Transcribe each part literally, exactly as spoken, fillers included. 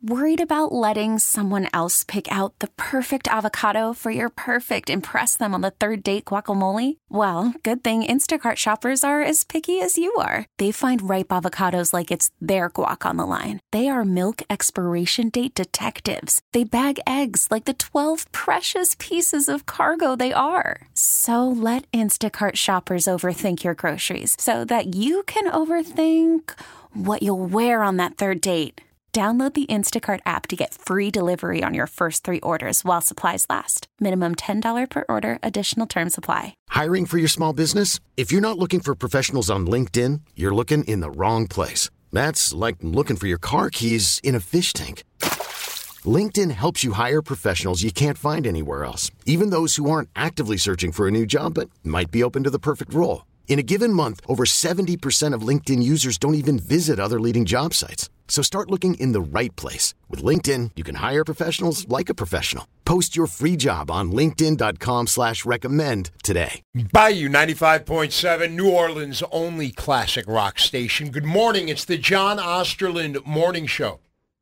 Worried about letting someone else pick out the perfect avocado for your perfect impress them on the third date guacamole? Well, good thing Instacart shoppers are as picky as you are. They find ripe avocados like it's their guac on the line. They are milk expiration date detectives. They bag eggs like the twelve precious pieces of cargo they are. So let Instacart shoppers overthink your groceries so that you can overthink what you'll wear on that third date. Download the Instacart app to get free delivery on your first three orders while supplies last. Minimum ten dollars per order. Additional terms apply. Hiring for your small business? If you're not looking for professionals on LinkedIn, you're looking in the wrong place. That's like looking for your car keys in a fish tank. LinkedIn helps you hire professionals you can't find anywhere else, even those who aren't actively searching for a new job but might be open to the perfect role. In a given month, over seventy percent of LinkedIn users don't even visit other leading job sites. So start looking in the right place. With LinkedIn, you can hire professionals like a professional. Post your free job on linkedin.com slash recommend today. Bayou ninety-five point seven, New Orleans' only classic rock station. Good morning. It's the John Osterland Morning Show.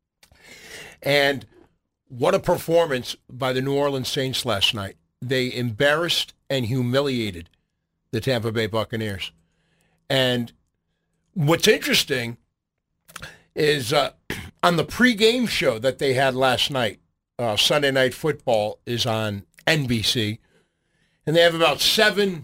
And what a performance by the New Orleans Saints last night. They embarrassed and humiliated the Tampa Bay Buccaneers. And what's interesting is uh, on the pregame show that they had last night, uh, Sunday Night Football is on N B C, and they have about seven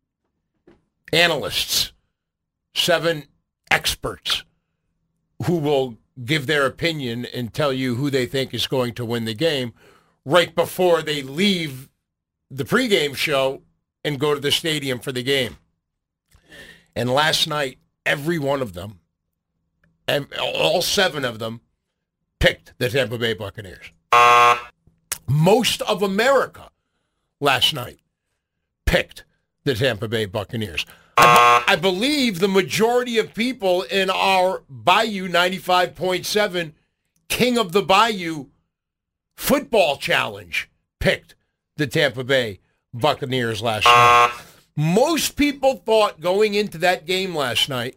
analysts, seven experts who will give their opinion and tell you who they think is going to win the game right before they leave the pregame show and go to the stadium for the game. And last night, every one of them, and all seven of them, picked the Tampa Bay Buccaneers. Most of America last night picked the Tampa Bay Buccaneers. I, I believe the majority of people in our Bayou ninety-five point seven King of the Bayou football challenge picked the Tampa Bay Buccaneers last night. Most people thought going into that game last night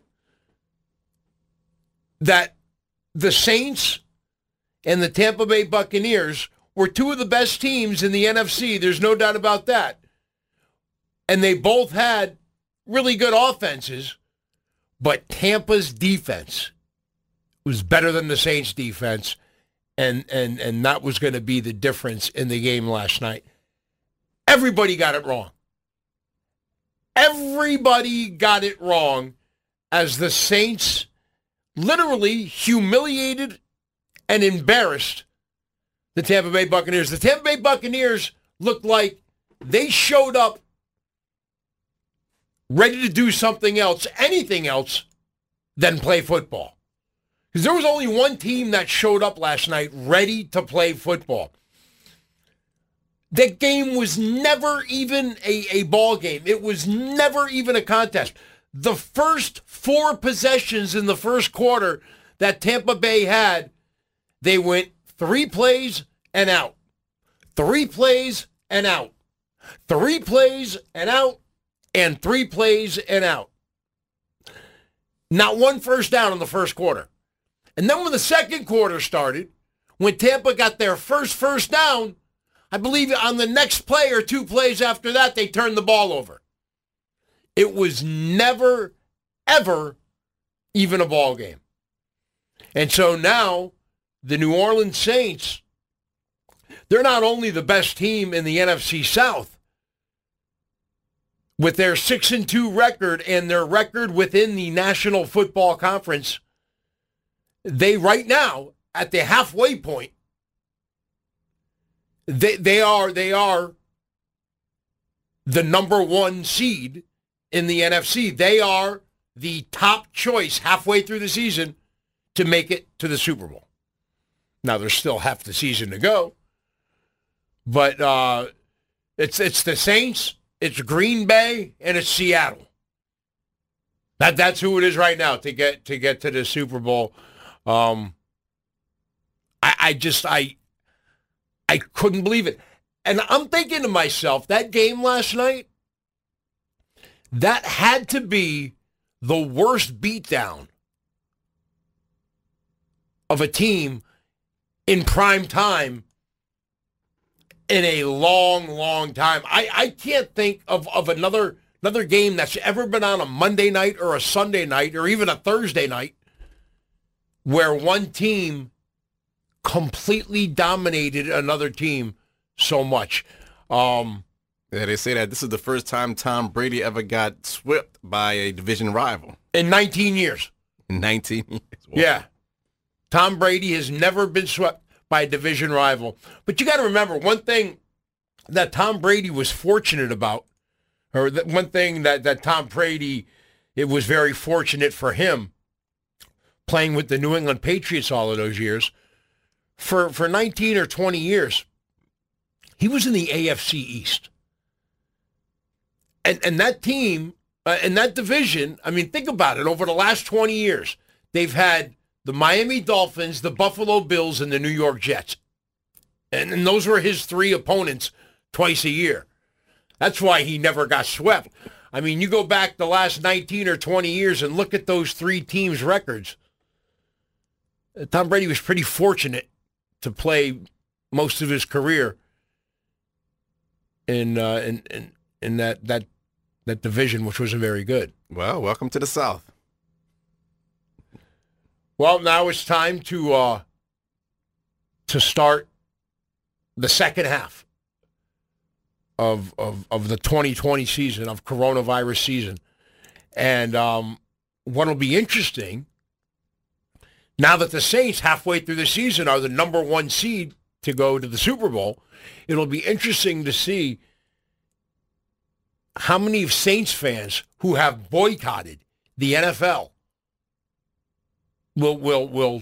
that the Saints and the Tampa Bay Buccaneers were two of the best teams in the N F C. There's no doubt about that. And they both had really good offenses, but Tampa's defense was better than the Saints' defense, and, and, and that was going to be the difference in the game last night. Everybody got it wrong. Everybody got it wrong as the Saints literally humiliated and embarrassed the Tampa Bay Buccaneers. The Tampa Bay Buccaneers looked like they showed up ready to do something else, anything else, than play football. Because there was only one team that showed up last night ready to play football. That game was never even a, a ball game. It was never even a contest. The first four possessions in the first quarter that Tampa Bay had, they went three plays and out. Three plays and out. Three plays and out. And three plays and out. Not one first down in the first quarter. And then when the second quarter started, when Tampa got their first first down, I believe on the next play or two plays after that, they turned the ball over. It was never, ever even a ball game. And so now the New Orleans Saints, they're not only the best team in the N F C South, with their six and two record and their record within the National Football Conference, they right now, at the halfway point, they they are they are the number one seed in the N F C. They are the top choice halfway through the season to make it to the Super Bowl. Now, there's still half the season to go, but uh, it's it's the Saints, it's Green Bay, and it's Seattle. That that's who it is right now to get to get to the Super Bowl. Um, I, I just I I couldn't believe it, and I'm thinking to myself, that game last night, that had to be the worst beatdown of a team in prime time in a long, long time. I, I can't think of, of another another game that's ever been on a Monday night or a Sunday night or even a Thursday night where one team completely dominated another team so much. Um, yeah, they say that this is the first time Tom Brady ever got swept by a division rival. In nineteen years. In nineteen years. Wow. Yeah. Tom Brady has never been swept by a division rival. But you got to remember, one thing that Tom Brady was fortunate about, or that one thing that, that Tom Brady, it was very fortunate for him, playing with the New England Patriots all of those years, for, for nineteen or twenty years, he was in the A F C East. And, and that team, uh, and that division, I mean, think about it. Over the last twenty years, they've had the Miami Dolphins, the Buffalo Bills, and the New York Jets. And, and those were his three opponents twice a year. That's why he never got swept. I mean, you go back the last nineteen or twenty years and look at those three teams' records. Tom Brady was pretty fortunate to play most of his career in uh, in, in in that that that division, which wasn't very good. Well, welcome to the South. Well, now it's time to uh, to start the second half of of of the twenty twenty season, of coronavirus season, and um, what'll be interesting now that the Saints halfway through the season are the number one seed to go to the Super Bowl, it'll be interesting to see how many of Saints fans who have boycotted the N F L will will will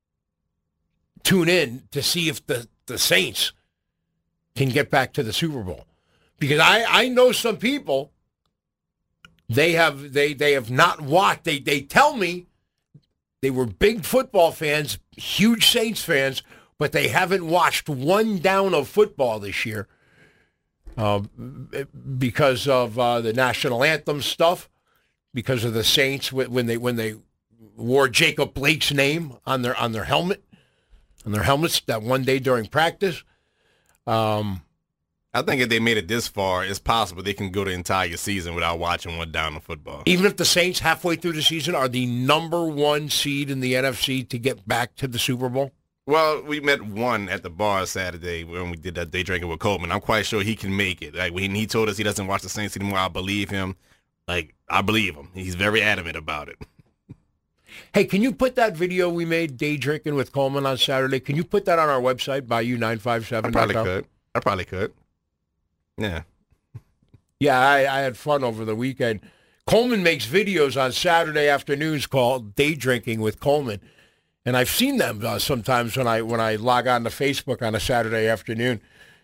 tune in to see if the, the Saints can get back to the Super Bowl. Because I, I know some people, they have they they have not watched. They they tell me they were big football fans, huge Saints fans, but they haven't watched one down of football this year uh, because of uh, the national anthem stuff, because of the Saints when they when they wore Jacob Blake's name on their on their helmet, on their helmets that one day during practice. Um, I think if they made it this far, it's possible they can go the entire season without watching one down of football. Even if the Saints halfway through the season are the number one seed in the N F C to get back to the Super Bowl? Well, we met one at the bar Saturday when we did that day drinking with Coleman. I'm quite sure he can make it. Like when he told us he doesn't watch the Saints anymore, I believe him. Like, I believe him. He's very adamant about it. Hey, can you put that video we made, Day Drinking with Coleman, on Saturday? Can you put that on our website, Bayou nine five seven dot com? I probably could. I probably could. Yeah. Yeah, I, I had fun over the weekend. Coleman makes videos on Saturday afternoons called Day Drinking with Coleman. And I've seen them uh, sometimes when I when I log on to Facebook on a Saturday afternoon.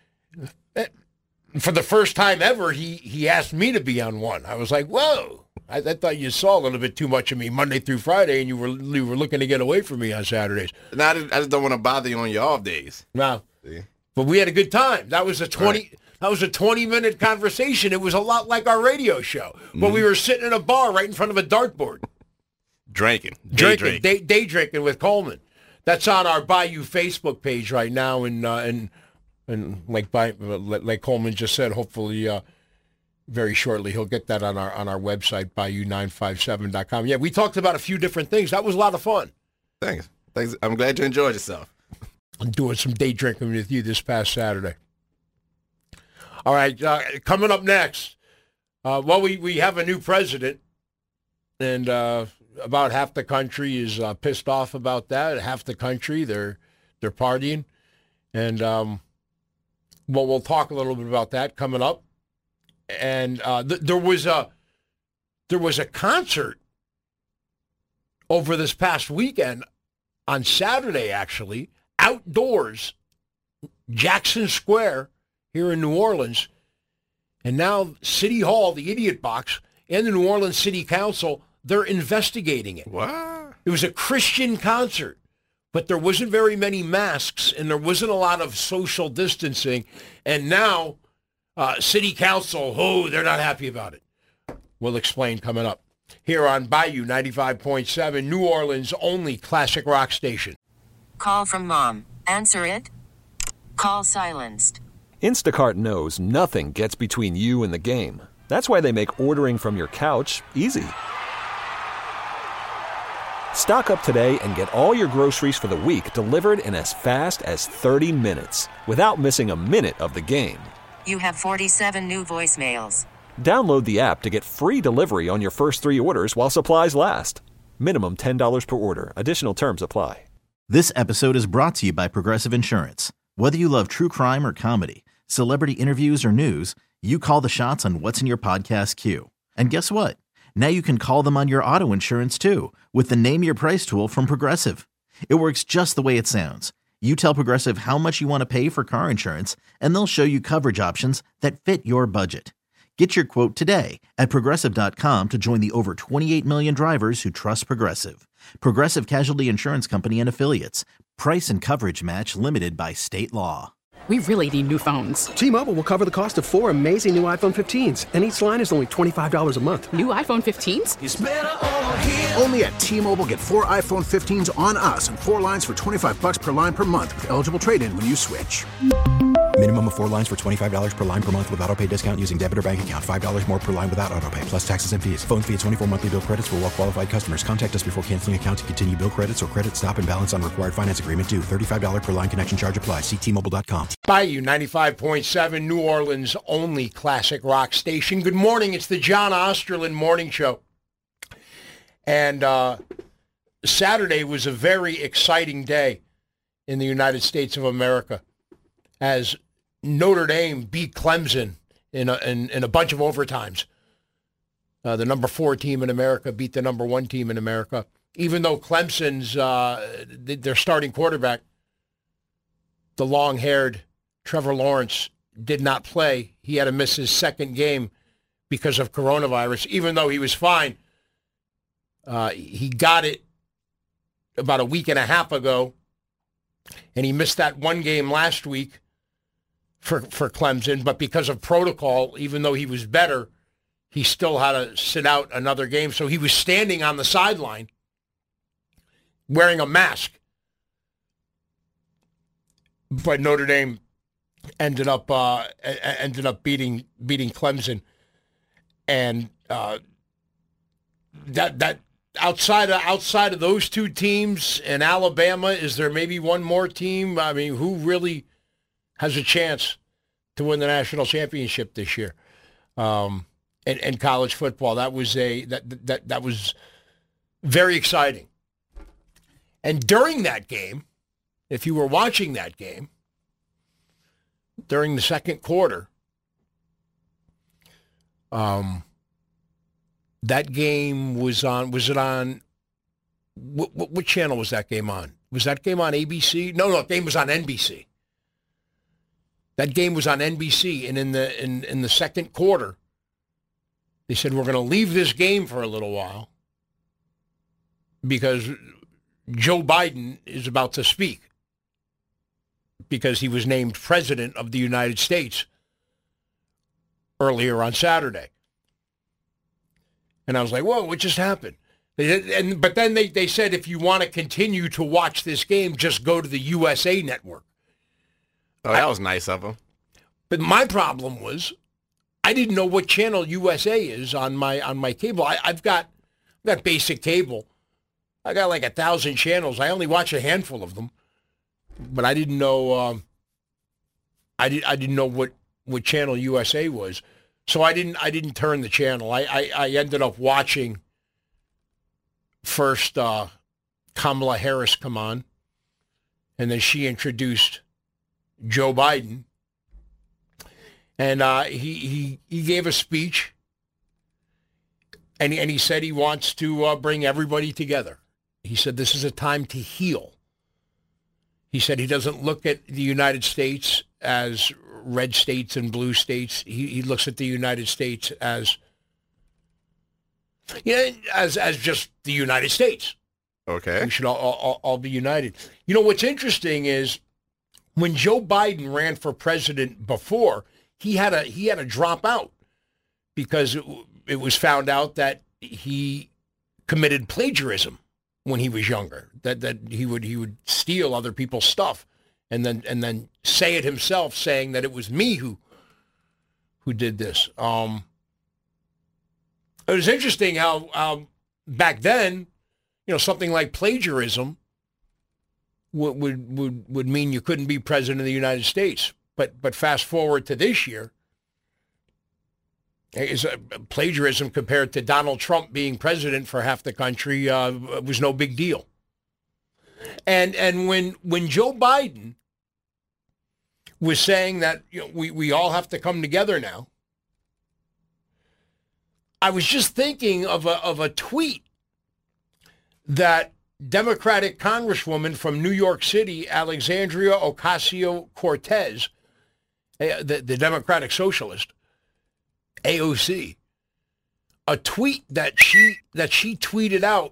For the first time ever, he, he asked me to be on one. I was like, whoa. I, I thought you saw a little bit too much of me Monday through Friday, and you were you were looking to get away from me on Saturdays. No, I just, I just don't want to bother you on your off days. No. See? But we had a good time. That was a twenty right. That was a twenty-minute conversation. It was a lot like our radio show. But mm-hmm. we were sitting in a bar right in front of a dartboard. Drinking. Day drinking. drinking. Day, day drinking with Coleman. That's on our Bayou Facebook page right now. And, uh, and, and like, by, like Coleman just said, hopefully uh, very shortly he'll get that on our on our website, Bayou nine five seven dot com. Yeah, we talked about a few different things. That was a lot of fun. Thanks. Thanks. I'm glad you enjoyed yourself. I'm doing some day drinking with you this past Saturday. All right, uh, coming up next, uh, well, we, we have a new president, and uh, about half the country is uh, pissed off about that. Half the country, they're they're partying, and um, well, we'll talk a little bit about that coming up. And uh, th- there was a there was a concert over this past weekend on Saturday, actually, outdoors, Jackson Square here in New Orleans, and now City Hall, the Idiot Box, and the New Orleans City Council, they're investigating it. What? It was a Christian concert, but there wasn't very many masks, and there wasn't a lot of social distancing, and now uh, City Council, oh, they're not happy about it. We'll explain coming up here on Bayou ninety-five point seven, New Orleans' only classic rock station. Call from mom. Answer it. Call silenced. Instacart knows nothing gets between you and the game. That's why they make ordering from your couch easy. Stock up today and get all your groceries for the week delivered in as fast as thirty minutes without missing a minute of the game. You have forty-seven new voicemails. Download the app to get free delivery on your first three orders while supplies last. Minimum ten dollars per order. Additional terms apply. This episode is brought to you by Progressive Insurance. Whether you love true crime or comedy, celebrity interviews or news, you call the shots on what's in your podcast queue. And guess what? Now you can call them on your auto insurance too with the Name Your Price tool from Progressive. It works just the way it sounds. You tell Progressive how much you want to pay for car insurance, and they'll show you coverage options that fit your budget. Get your quote today at Progressive dot com to join the over twenty-eight million drivers who trust Progressive. Progressive Casualty Insurance Company and Affiliates. Price and coverage match limited by state law. We really need new phones. T-Mobile will cover the cost of four amazing new iPhone fifteens, and each line is only twenty-five dollars a month. New iPhone fifteens? It's better over here. Only at T-Mobile, get four iPhone fifteens on us and four lines for twenty-five dollars per line per month with eligible trade-in when you switch. Minimum of four lines for twenty-five dollars per line per month with autopay discount using debit or bank account. five dollars more per line without autopay, plus taxes and fees. Phone fee at twenty-four monthly bill credits for well-qualified customers. Contact us before canceling account to continue bill credits or credit stop and balance on required finance agreement due. thirty-five dollars per line connection charge applies. See T Mobile dot com. Bayou ninety-five point seven, New Orleans' only classic rock station. Good morning. It's the John Osterland Morning Show. And uh, Saturday was a very exciting day in the United States of America as Notre Dame beat Clemson in a, in, in a bunch of overtimes. Uh, the number four team in America beat the number one team in America. Even though Clemson's, uh, their starting quarterback, the long-haired Trevor Lawrence, did not play. He had to miss his second game because of coronavirus. Even though he was fine, uh, he got it about a week and a half ago, and he missed that one game last week for, for Clemson. But because of protocol, even though he was better, he still had to sit out another game. So he was standing on the sideline wearing a mask. But Notre Dame ended up uh, ended up beating beating Clemson, and uh, that that outside of, outside of those two teams and Alabama, is there maybe one more team? I mean, who really has a chance to win the national championship this year? Um, and, and college football, that was a that that that was very exciting. And during that game, if you were watching that game, during the second quarter, um, that game was on, was it on, what, what, what channel was that game on? Was that game on A B C? No, no, that game was on N B C. That game was on N B C, and in the in, in the second quarter, they said, we're going to leave this game for a little while because Joe Biden is about to speak, because he was named President of the United States earlier on Saturday. And I was like, whoa, what just happened? And, but then they, they said, if you want to continue to watch this game, just go to the U S A Network. Oh, that was nice of him. But my problem was, I didn't know what channel U S A is on my on my cable. I, I've got I've got basic cable. I got like a thousand channels. I only watch a handful of them. But I didn't know. Um, I did. I didn't know what, what channel U S A was, so I didn't. I didn't turn the channel. I I, I ended up watching first uh, Kamala Harris come on, and then she introduced Joe Biden, and uh, he he he gave a speech, and and he said he wants to uh, bring everybody together. He said this is a time to heal. He said he doesn't look at the United States as red states and blue states. He, he looks at the United States as, you know, as as just the United States. Okay. We should all, all, all be united. You know, what's interesting is when Joe Biden ran for president before, he had a he had to drop out because it, it was found out that he committed plagiarism when he was younger, that that he would he would steal other people's stuff and then and then say it himself, saying that it was me who who did this. Um, it was interesting how, how back then, you know, something like plagiarism would would would, would mean you couldn't be president of the United States. But but fast forward to this year, is uh, plagiarism compared to Donald Trump being president for half the country uh, was no big deal. And and when when Joe Biden was saying that, you know, we, we all have to come together now, I was just thinking of a of a tweet that Democratic Congresswoman from New York City, Alexandria Ocasio-Cortez, the, the Democratic Socialist, A O C, a tweet that she that she tweeted out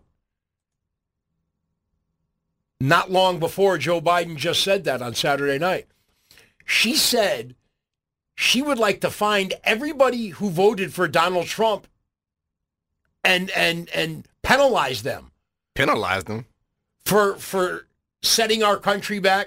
not long before Joe Biden just said that on Saturday night. She said she would like to find everybody who voted for Donald Trump and and and penalize them. Penalize them? For for setting our country back.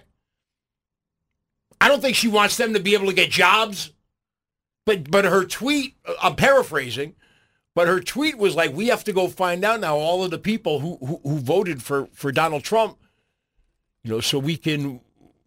I don't think she wants them to be able to get jobs. But but her tweet, I'm paraphrasing, but her tweet was like, we have to go find out now all of the people who who, who voted for, for Donald Trump, you know, so we can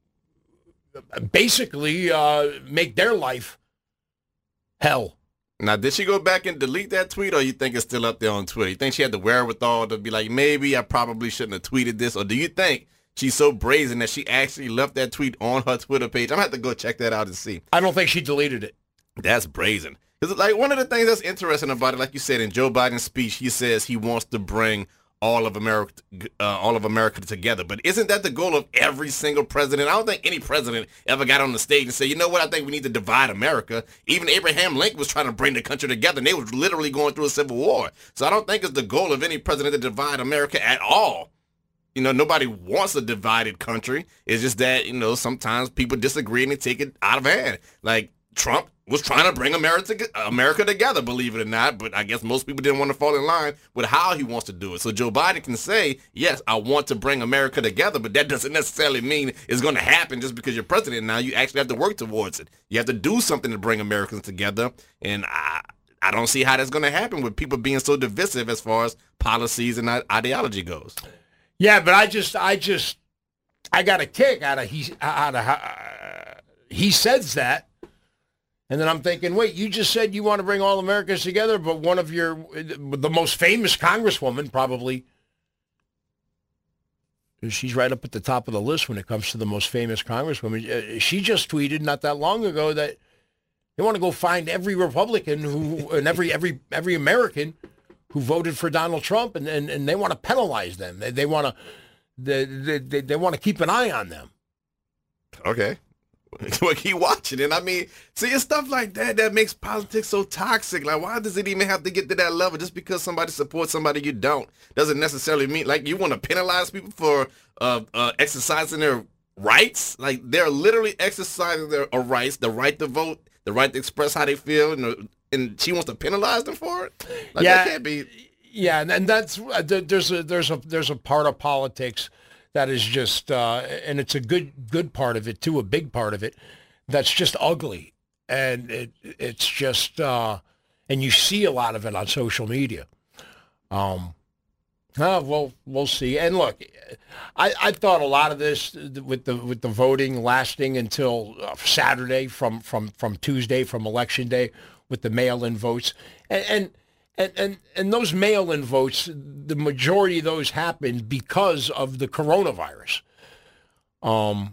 basically uh, make their life hell. Now, did she go back and delete that tweet, or you think it's still up there on Twitter? You think she had the wherewithal to be like, maybe I probably shouldn't have tweeted this, or do you think she's so brazen that she actually left that tweet on her Twitter page? I'm going to have to go check that out and see. I don't think she deleted it. That's brazen. Because, like, one of the things that's interesting about it, like you said, in Joe Biden's speech, he says he wants to bring all of America, uh, all of America together. But isn't that the goal of every single president? I don't think any president ever got on the stage and said, you know what, I think we need to divide America. Even Abraham Lincoln was trying to bring the country together, and they were literally going through a civil war. So I don't think it's the goal of any president to divide America at all. You know, nobody wants a divided country. It's just that, you know, sometimes people disagree and they take it out of hand. Like, Trump was trying to bring America America together, believe it or not, but I guess most people didn't want to fall in line with how he wants to do it. So Joe Biden can say, yes, I want to bring America together, but that doesn't necessarily mean it's going to happen just because you're president. Now you actually have to work towards it. You have to do something to bring Americans together, and I, I don't see how that's going to happen with people being so divisive as far as policies and ideology goes. Yeah, but I just, I just, I got a kick out of he, out of uh, he says that. And then I'm thinking, wait, you just said you want to bring all Americans together, but one of your, the most famous congresswoman probably, she's right up at the top of the list when it comes to the most famous congresswoman. She just tweeted not that long ago that they want to go find every Republican who, and every every every American who voted for Donald Trump, and, and, and they want to penalize them. They, they want to they, they, they want to keep an eye on them. Okay. Well, keep watching it. I mean, see, it's stuff like that that makes politics so toxic. Like, why does it even have to get to that level? Just because somebody supports somebody you don't doesn't necessarily mean, like, you want to penalize people for uh, uh, exercising their rights? Like, they're literally exercising their uh, rights, the right to vote, the right to express how they feel, and, and she wants to penalize them for it? Like, yeah, that can't be. Yeah, and, and that's there's a there's a there's a part of politics that is just, uh, and it's a good good part of it too, a big part of it, that's just ugly, and it it's just, uh, and you see a lot of it on social media. Um, uh, well, we'll see. And look, I, I thought a lot of this with the with the voting lasting until Saturday, from from from Tuesday, from Election Day, with the mail-in votes, and. and And, and and those mail-in votes, the majority of those happened because of the coronavirus. Um,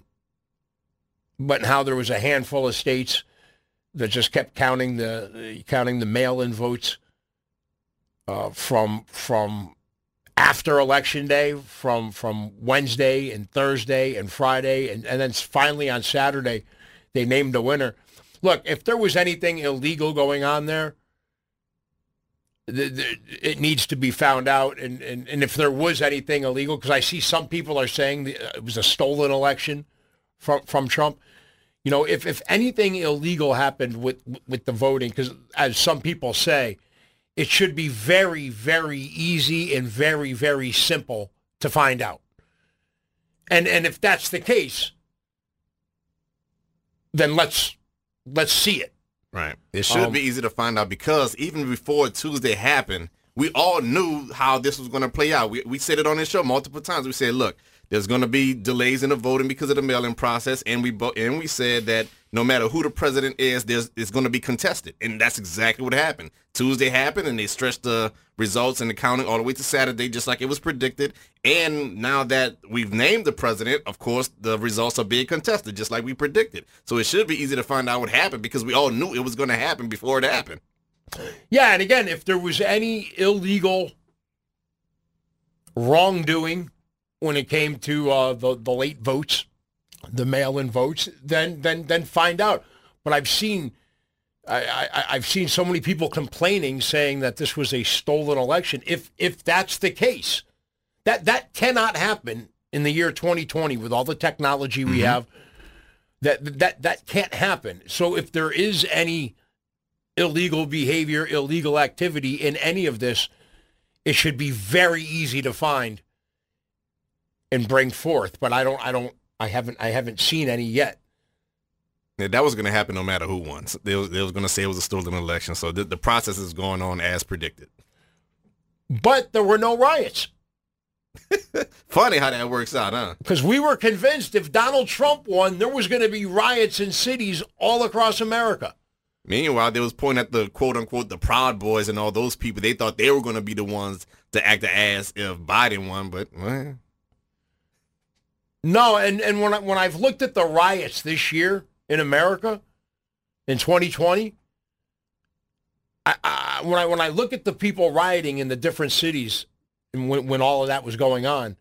but how there was a handful of states that just kept counting the counting the mail-in votes uh, from from after Election Day, from from Wednesday and Thursday and Friday, and, and then finally on Saturday, they named a winner. Look, if there was anything illegal going on there, The, the, it needs to be found out, and, and, and if there was anything illegal, because I see some people are saying the, it was a stolen election from from Trump. You know, if, if anything illegal happened with with the voting, because as some people say, it should be very, very easy and very, very simple to find out. And and if that's the case, then let's let's see it. Right. It should Um, be easy to find out because even before Tuesday happened, we all knew how this was going to play out. We we said it on this show multiple times. We said, look, there's going to be delays in the voting because of the mail-in process, and we bo- and we said that no matter who the president is, there's it's going to be contested, and that's exactly what happened. Tuesday happened, and they stretched the results and the counting all the way to Saturday, just like it was predicted. And now that we've named the president, of course, the results are being contested, just like we predicted. So it should be easy to find out what happened because we all knew it was going to happen before it happened. Yeah, and again, if there was any illegal wrongdoing when it came to uh, the the late votes, the mail-in votes, then then then find out. But I've seen I, I I've seen so many people complaining, saying that this was a stolen election. If if that's the case, that that cannot happen in the year twenty twenty with all the technology we Mm-hmm. have. That that that can't happen. So if there is any illegal behavior, illegal activity in any of this, it should be very easy to find and bring forth. But I don't, I don't, I haven't, I haven't seen any yet. Yeah, that was going to happen no matter who won. So they was, they was going to say it was a stolen election. So the, the process is going on as predicted. But there were no riots. Funny how that works out, huh? Because we were convinced if Donald Trump won, there was going to be riots in cities all across America. Meanwhile, they was pointing at the quote-unquote the Proud Boys and all those people. They thought they were going to be the ones to act the ass if Biden won, but well. No, and, and when, I, when I've looked at the riots this year in America, in twenty twenty, I, I, when, I, when I look at the people rioting in the different cities and when, when all of that was going on,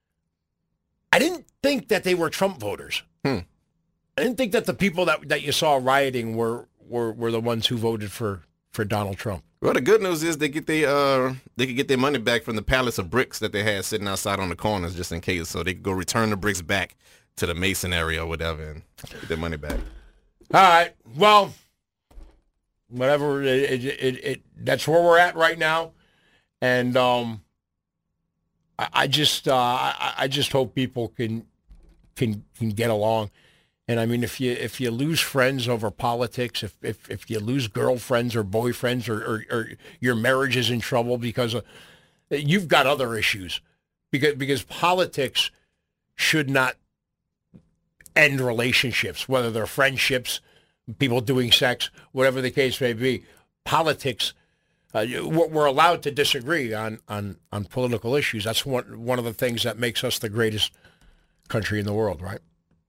I didn't think that they were Trump voters. Hmm. I didn't think that the people that, that you saw rioting were, were, were the ones who voted for, for Donald Trump. Well, the good news is they get they uh they could get their money back from the pallets of bricks that they had sitting outside on the corners just in case, so they could go return the bricks back to the Mason area or whatever and get their money back. All right, well, whatever it, it, it, it that's where we're at right now, and um, I, I just uh, I, I just hope people can can can get along. And I mean, if you if you lose friends over politics, if if, if you lose girlfriends or boyfriends, or, or, or your marriage is in trouble because of, you've got other issues, because because politics should not end relationships, whether they're friendships, people doing sex, whatever the case may be. Politics, uh, we're allowed to disagree on, on, on political issues. That's one one of the things that makes us the greatest country in the world, right?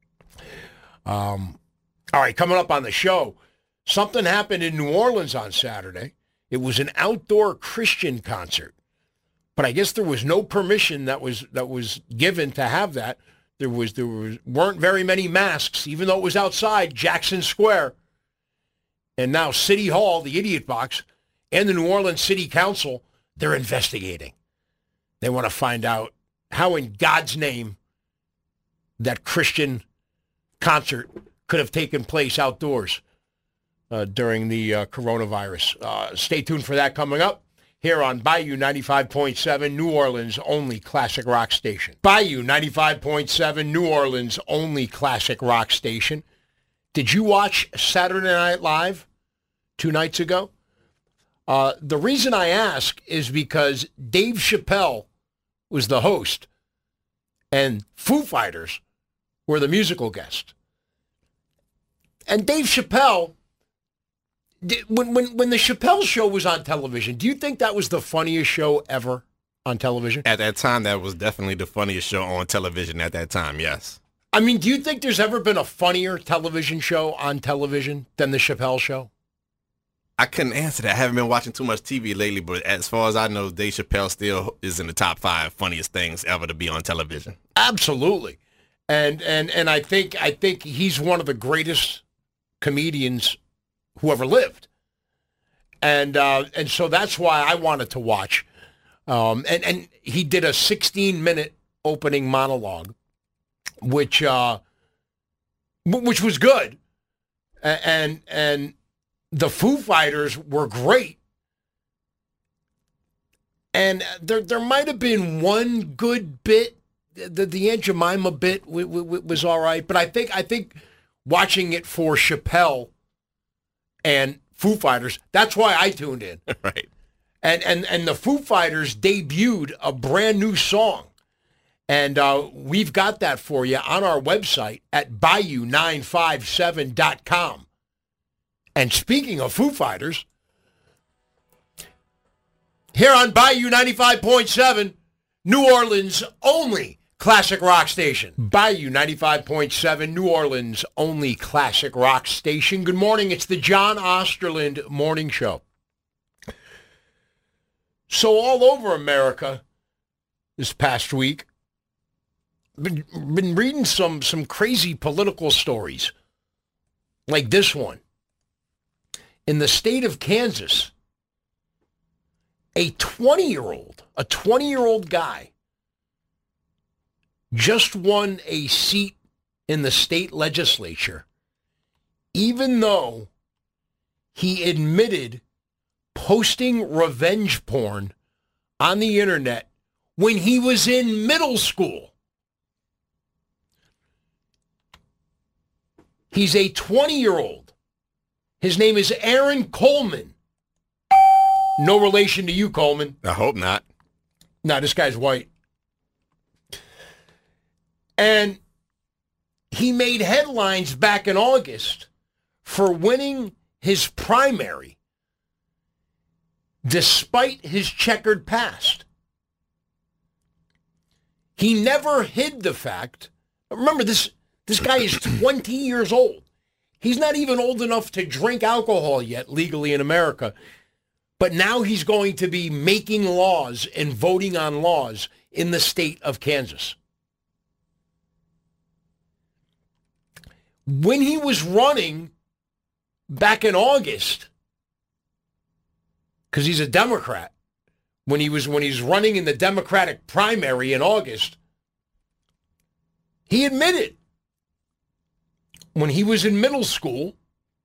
Um, all right, coming up on the show, something happened in New Orleans on Saturday. It was an outdoor Christian concert, but I guess there was no permission that was that was given to have that. There was there was weren't very many masks, even though it was outside Jackson Square. And now City Hall, the Idiot Box, and the New Orleans City Council, they're investigating. They want to find out how in God's name that Christian concert could have taken place outdoors uh, during the uh, coronavirus. Uh, stay tuned for that coming up here on Bayou ninety-five point seven, New Orleans' only classic rock station. Bayou ninety-five point seven, New Orleans' only classic rock station. Did you watch Saturday Night Live two nights ago? Uh, the reason I ask is because Dave Chappelle was the host and Foo Fighters were the musical guest. And Dave Chappelle, when, when, when the Chappelle Show was on television, do you think that was the funniest show ever on television? At that time, that was definitely the funniest show on television at that time, yes. I mean, do you think there's ever been a funnier television show on television than the Chappelle Show? I couldn't answer that. I haven't been watching too much T V lately, but as far as I know, Dave Chappelle still is in the top five funniest things ever to be on television. Absolutely. And and and I think I think he's one of the greatest comedians who ever lived. And uh, and so that's why I wanted to watch. Um, and, and he did a sixteen-minute opening monologue, which uh, which was good. And and the Foo Fighters were great. And there there might have been one good bit. The, the Aunt Jemima bit w- w- was all right, but I think I think watching it for Chappelle and Foo Fighters. That's why I tuned in. Right. And and and the Foo Fighters debuted a brand new song. And uh, we've got that for you on our website at bayou nine five seven dot com. And speaking of Foo Fighters, here on Bayou ninety-five point seven, New Orleans' only classic rock station. Bayou ninety-five point seven, New Orleans' only classic rock station. Good morning. It's the John Osterland Morning Show. So all over America this past week, been, been reading some, some crazy political stories like this one. In the state of Kansas, a twenty-year-old, a twenty-year-old guy just won a seat in the state legislature, even though he admitted posting revenge porn on the internet when he was in middle school. He's a twenty-year-old. His name is Aaron Coleman. No relation to you, Coleman. I hope not. No, this guy's white. And he made headlines back in August for winning his primary despite his checkered past. He never hid the fact. Remember, this, this guy is twenty years old. He's not even old enough to drink alcohol yet legally in America. But now he's going to be making laws and voting on laws in the state of Kansas. When he was running back in August, because he's a Democrat, when he was when he's running in the Democratic primary in August, he admitted when he was in middle school,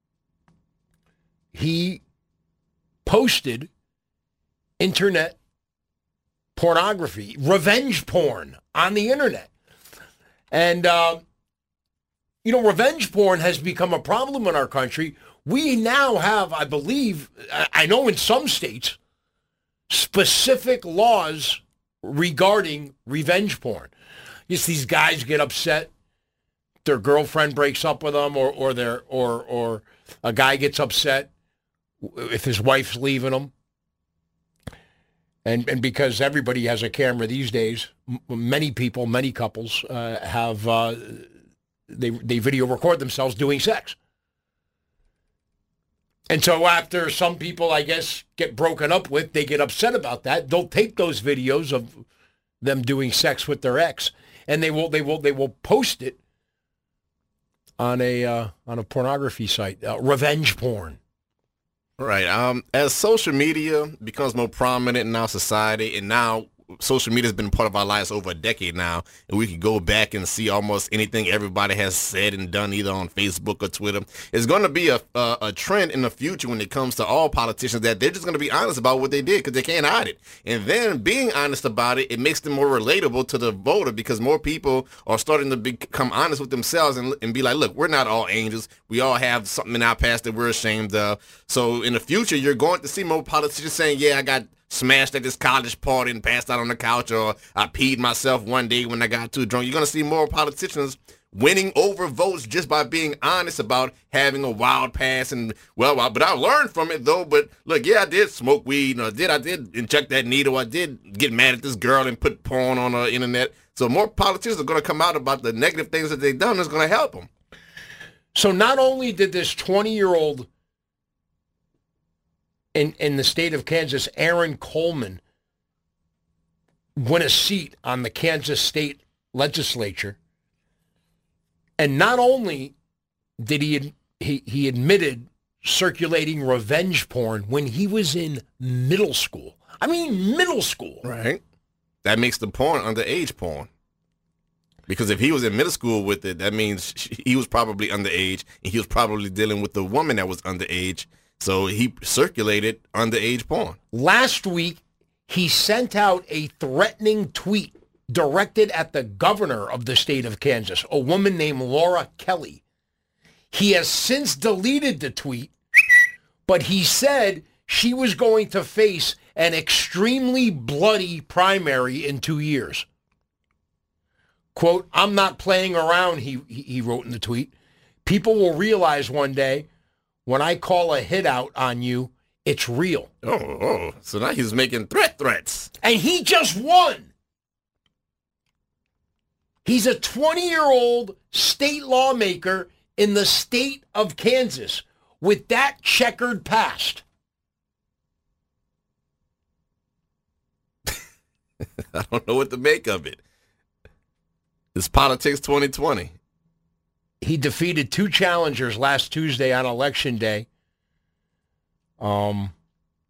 he posted internet pornography, revenge porn on the internet. And, uh, you know, revenge porn has become a problem in our country. We now have, I believe, I know in some states, specific laws regarding revenge porn. Just these guys get upset, their girlfriend breaks up with them, or or their or or a guy gets upset if his wife's leaving him. And and because everybody has a camera these days, m- many people, many couples uh, have uh, they they video record themselves doing sex. And so after some people, I guess, get broken up with, they get upset about that. They'll take those videos of them doing sex with their ex, and they will they will they will post it on a uh, on a pornography site, uh, revenge porn. Right. Um, as social media becomes more prominent in our society, and now social media has been part of our lives over a decade now, and we can go back and see almost anything everybody has said and done either on Facebook or Twitter. It's going to be a, a a trend in the future when it comes to all politicians that they're just going to be honest about what they did because they can't hide it. And then being honest about it, it makes them more relatable to the voter because more people are starting to become honest with themselves and, and be like, look, we're not all angels. We all have something in our past that we're ashamed of. So in the future, you're going to see more politicians saying, yeah, I got smashed at this college party and passed out on the couch, or I peed myself one day when I got too drunk. You're going to see more politicians winning over votes just by being honest about having a wild past. And, well, but I learned from it, though. But, look, yeah, I did smoke weed. Or did I did inject that needle. I did get mad at this girl and put porn on the internet. So more politicians are going to come out about the negative things that they've done that's going to help them. So not only did this twenty-year-old In, in the state of Kansas, Aaron Coleman win a seat on the Kansas state legislature. And not only did he, he, he admitted circulating revenge porn when he was in middle school. I mean, middle school. Right. That makes the porn underage porn. Because if he was in middle school with it, that means he was probably underage, and he was probably dealing with the woman that was underage. So he circulated underage porn. Last week, he sent out a threatening tweet directed at the governor of the state of Kansas, a woman named Laura Kelly. He has since deleted the tweet, but he said she was going to face an extremely bloody primary in two years. Quote, I'm not playing around, he, he wrote in the tweet. People will realize one day when I call a hit out on you, it's real. Oh, oh, so now he's making threat threats. And he just won. He's a twenty-year-old state lawmaker in the state of Kansas with that checkered past. I don't know what to make of it. It's politics twenty twenty. He defeated two challengers last Tuesday on Election Day. Um,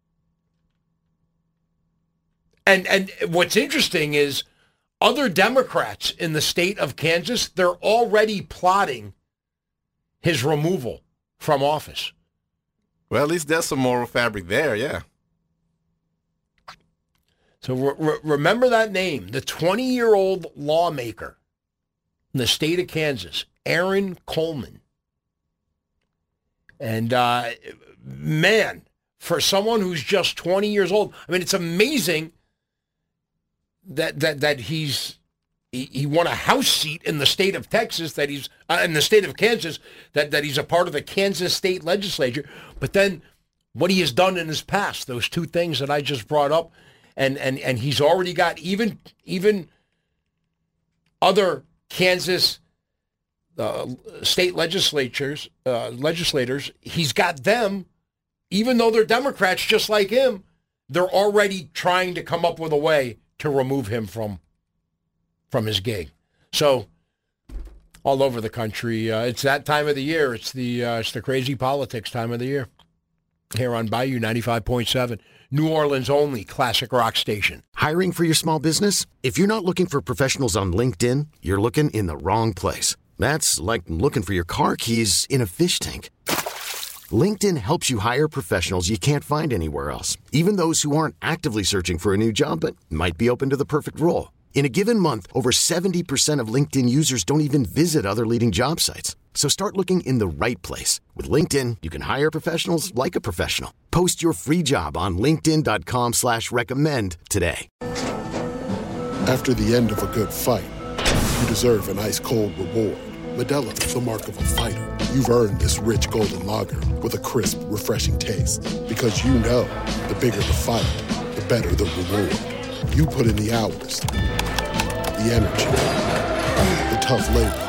and and what's interesting is other Democrats in the state of Kansas, they're already plotting his removal from office. Well, at least there's some moral fabric there, yeah. So re- re- remember that name, the twenty-year-old lawmaker in the state of Kansas, Aaron Coleman. And, uh, man, for someone who's just twenty years old, I mean, it's amazing that that that he's he, he won a House seat in the state of Texas, that he's uh, in the state of Kansas, that, that he's a part of the Kansas state legislature. But then what he has done in his past, those two things that I just brought up, and and, and he's already got even even other Kansas uh, state legislatures, uh, legislators, he's got them, even though they're Democrats just like him, they're already trying to come up with a way to remove him from from his gig. So all over the country, uh, it's that time of the year. It's the uh, it's the crazy politics time of the year. Here on Bayou ninety-five point seven, New Orleans only classic rock station. Hiring for your small business? If you're not looking for professionals on LinkedIn, you're looking in the wrong place. That's like looking for your car keys in a fish tank. LinkedIn helps you hire professionals you can't find anywhere else, even those who aren't actively searching for a new job but might be open to the perfect role. In a given month, over seventy percent of LinkedIn users don't even visit other leading job sites. So start looking in the right place. With LinkedIn, you can hire professionals like a professional. Post your free job on linkedin dot com slash recommend today. After the end of a good fight, you deserve an ice-cold reward. Modelo is the mark of a fighter. You've earned this rich golden lager with a crisp, refreshing taste. Because you know, the bigger the fight, the better the reward. You put in the hours, the energy, the tough labor.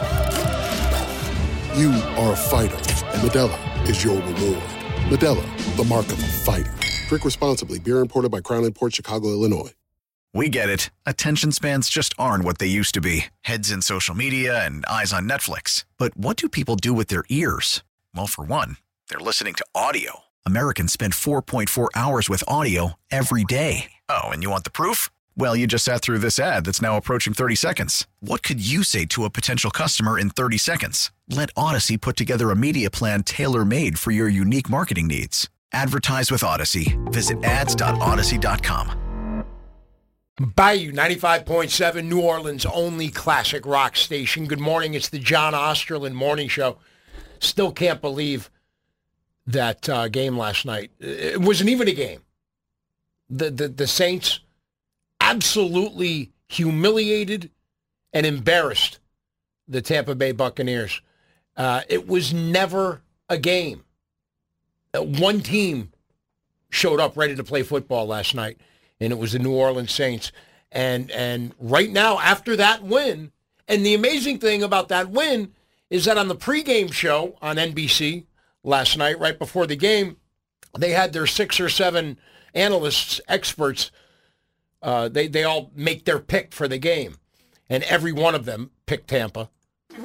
You are a fighter, and Modelo is your reward. Modelo, the mark of a fighter. Drink responsibly. Beer imported by Crown Imports, Chicago, Illinois. We get it. Attention spans just aren't what they used to be. Heads in social media and eyes on Netflix. But what do people do with their ears? Well, for one, they're listening to audio. Americans spend four point four hours with audio every day. Oh, and you want the proof? Well, you just sat through this ad that's now approaching thirty seconds. What could you say to a potential customer in thirty seconds? Let Odyssey put together a media plan tailor-made for your unique marketing needs. Advertise with Odyssey. Visit ads dot odyssey dot com. Bayou ninety-five point seven, New Orleans only classic rock station. Good morning. It's the John Osterland Morning Show. Still can't believe that uh, game last night. It wasn't even a game. The, the, the Saints absolutely humiliated and embarrassed the Tampa Bay Buccaneers. Uh, it was never a game. Uh, one team showed up ready to play football last night, and it was the New Orleans Saints. And and right now, after that win, and the amazing thing about that win is that on the pregame show on N B C last night, right before the game, they had their six or seven analysts, experts, uh, they, they all make their pick for the game. And every one of them picked Tampa. They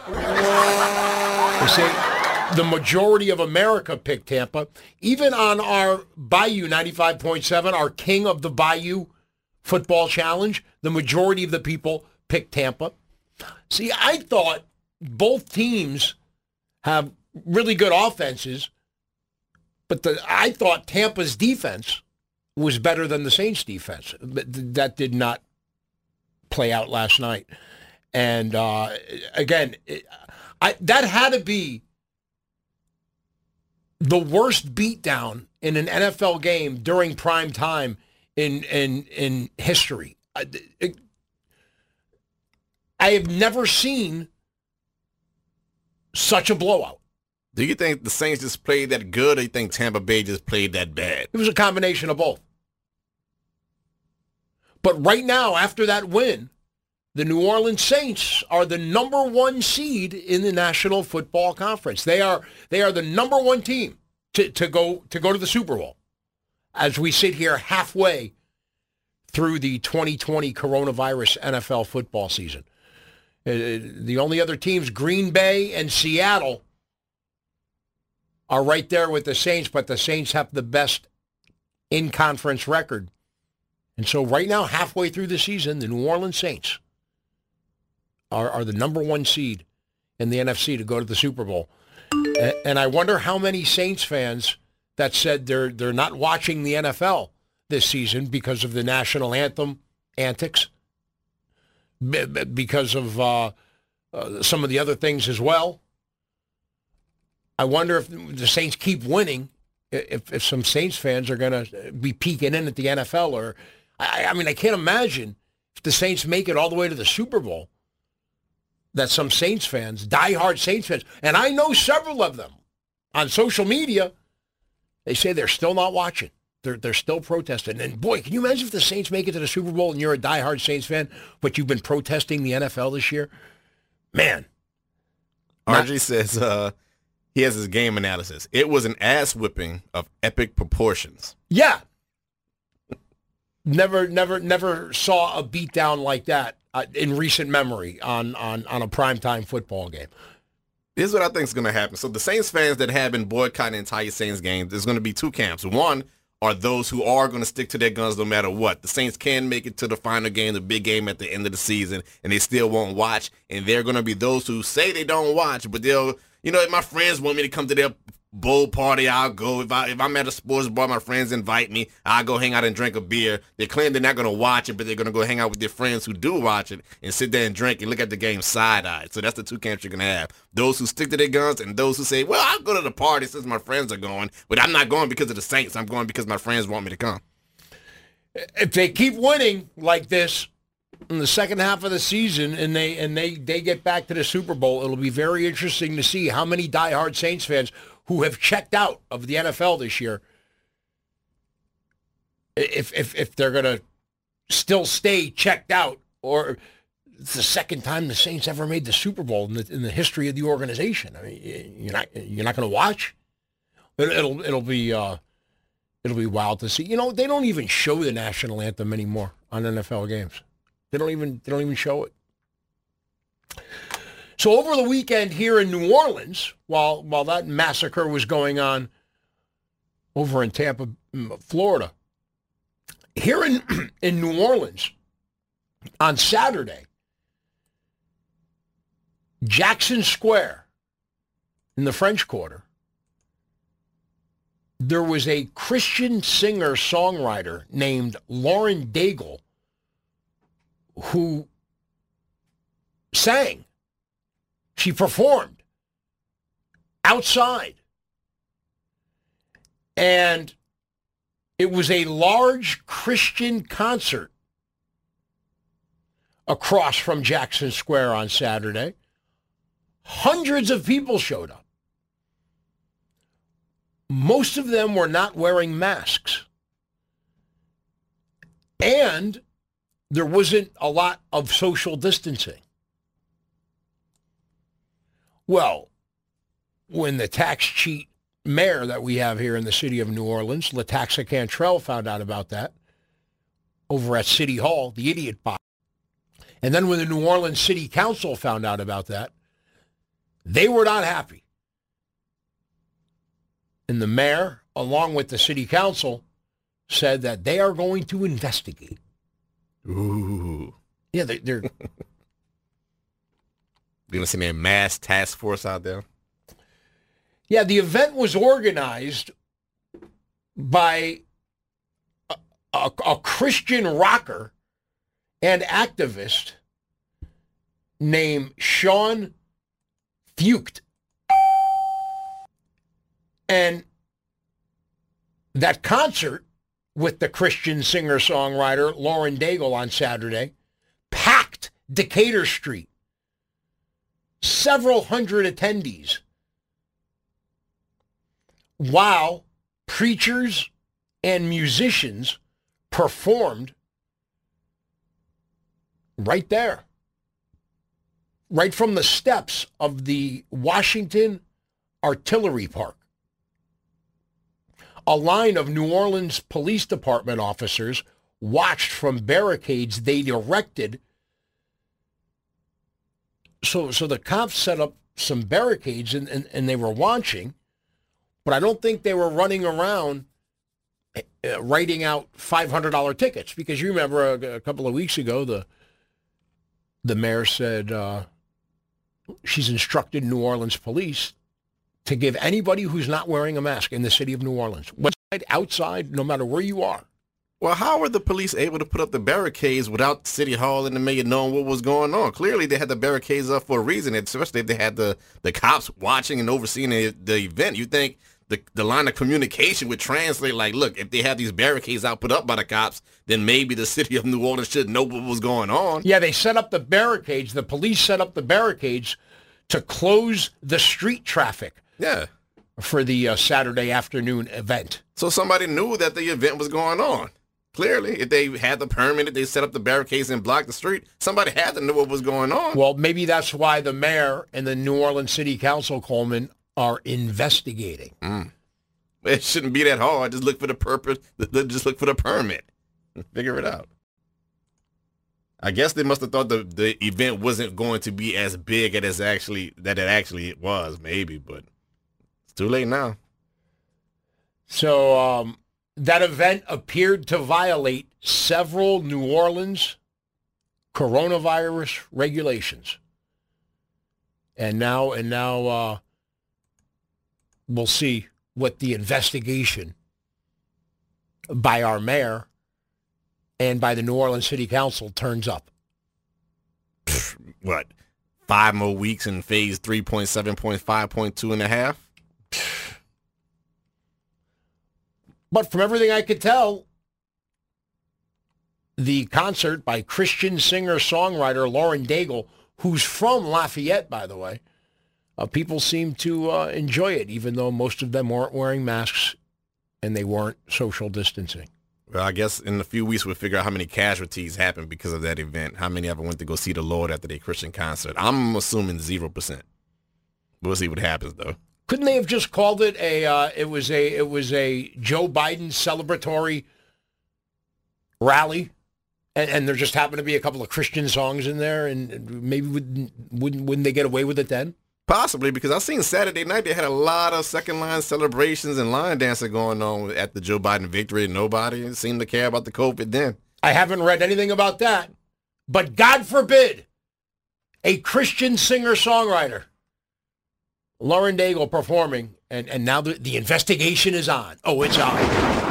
say the majority of America picked Tampa. Even on our Bayou ninety-five point seven, our King of the Bayou Football Challenge, the majority of the people picked Tampa. See, I thought both teams have really good offenses, but the, I thought Tampa's defense was better than the Saints' defense. But that did not play out last night. And uh, again, it, I, that had to be the worst beatdown in an N F L game during prime time in in in history. I, it, I have never seen such a blowout. Do you think the Saints just played that good, or you think Tampa Bay just played that bad? It was a combination of both. But right now, after that win, the New Orleans Saints are the number one seed in the National Football Conference. They are they are the number one team to, to go to go to the Super Bowl as we sit here halfway through the twenty twenty coronavirus N F L football season. Uh, the only other teams, Green Bay and Seattle, are right there with the Saints, but the Saints have the best in-conference record. And so right now, halfway through the season, the New Orleans Saints are, are the number one seed in the N F C to go to the Super Bowl. And, and I wonder how many Saints fans that said they're they're not watching the N F L this season because of the national anthem antics, because of uh, uh, some of the other things as well. I wonder if the Saints keep winning, if if some Saints fans are going to be peeking in at the N F L. Or, I, I mean, I can't imagine if the Saints make it all the way to the Super Bowl, that some Saints fans, diehard Saints fans, and I know several of them on social media, they say they're still not watching. They're they're still protesting. And boy, can you imagine if the Saints make it to the Super Bowl and you're a diehard Saints fan, but you've been protesting the N F L this year? Man. R J says uh, he has his game analysis. It was an ass whipping of epic proportions. Yeah. Never, never, never saw a beatdown like that uh, in recent memory on, on, on a primetime football game. This is what I think is going to happen. So the Saints fans that have been boycotting the entire Saints game, there's going to be two camps. One are those who are going to stick to their guns no matter what. The Saints can make it to the final game, the big game at the end of the season, and they still won't watch. And they're going to be those who say they don't watch, but they'll, you know, if my friends want me to come to their bowl party, I'll go. If, I, if I'm at a sports bar, my friends invite me, I'll go hang out and drink a beer. They claim they're not going to watch it, but they're going to go hang out with their friends who do watch it and sit there and drink and look at the game side-eyed. So that's the two camps you're going to have. Those who stick to their guns and those who say, well, I'll go to the party since my friends are going, but I'm not going because of the Saints. I'm going because my friends want me to come. If they keep winning like this in the second half of the season and they and they, they get back to the Super Bowl, it'll be very interesting to see how many diehard Saints fans who have checked out of the N F L this year, if if if they're going to still stay checked out, or it's the second time the Saints ever made the Super Bowl in the in the history of the organization. I mean, you're not you're not going to watch. It, it'll it'll be uh, it'll be wild to see. You know, they don't even show the national anthem anymore on N F L games. They don't even they don't even show it. So over the weekend here in New Orleans, while while that massacre was going on over in Tampa, Florida, here in in New Orleans on Saturday, Jackson Square in the French Quarter, there was a Christian singer-songwriter named Lauren Daigle who sang. She performed outside. And it was a large Christian concert across from Jackson Square on Saturday. Hundreds of people showed up. Most of them were not wearing masks. And there wasn't a lot of social distancing. Well, when the tax cheat mayor that we have here in the city of New Orleans, Lataxa Cantrell, found out about that over at City Hall, the idiot bot. And then when the New Orleans City Council found out about that, they were not happy. And the mayor, along with the city council, said that they are going to investigate. Ooh. Yeah, they, they're... You're going to see a mass task force out there? Yeah, the event was organized by a, a, a Christian rocker and activist named Sean Fucht. And that concert with the Christian singer-songwriter Lauren Daigle on Saturday packed Decatur Street. Several hundred attendees. While preachers and musicians performed right there. Right from the steps of the Washington Artillery Park. A line of New Orleans Police Department officers watched from barricades they'd erected. So, so the cops set up some barricades and, and, and they were watching, but I don't think they were running around uh, writing out five hundred dollars tickets, because you remember a, a couple of weeks ago, the the mayor said uh, she's instructed New Orleans police to give anybody who's not wearing a mask in the city of New Orleans, inside, outside, no matter where you are. Well, how were the police able to put up the barricades without City Hall and the mayor knowing what was going on? Clearly, they had the barricades up for a reason, especially if they had the, the cops watching and overseeing the, the event. You think the, the line of communication would translate like, look, if they have these barricades out put up by the cops, then maybe the city of New Orleans should know what was going on. Yeah, they set up the barricades. The police set up the barricades to close the street traffic. Yeah. For the uh, Saturday afternoon event. So somebody knew that the event was going on. Clearly, if they had the permit, if they set up the barricades and blocked the street, somebody had to know what was going on. Well, maybe that's why the mayor and the New Orleans City Council, Coleman, are investigating. Mm. It shouldn't be that hard. Just look for the purpose. Just look for the permit. Figure it out. I guess they must have thought the, the event wasn't going to be as big as actually that it actually was, maybe, but it's too late now. So um, that event appeared to violate several New Orleans coronavirus regulations, and now and now uh, we'll see what the investigation by our mayor and by the New Orleans City Council turns up. What? Five more weeks in phase three point seven point five point two and a half? But from everything I could tell, the concert by Christian singer-songwriter Lauren Daigle, who's from Lafayette, by the way, uh, people seem to uh, enjoy it, even though most of them weren't wearing masks and they weren't social distancing. Well, I guess in a few weeks we'll figure out how many casualties happened because of that event. How many ever went to go see the Lord after their Christian concert? I'm assuming zero percent. We'll see what happens, though. Couldn't they have just called it a? Uh, it was a. It was a Joe Biden celebratory rally, and, and there just happened to be a couple of Christian songs in there, and maybe wouldn't wouldn't wouldn't they get away with it then? Possibly, because I seen Saturday night they had a lot of second line celebrations and line dancing going on at the Joe Biden victory. Nobody seemed to care about the COVID then. I haven't read anything about that, but God forbid a Christian singer-songwriter, Lauren Daigle, performing, and, and now the, the investigation is on. Oh, it's on.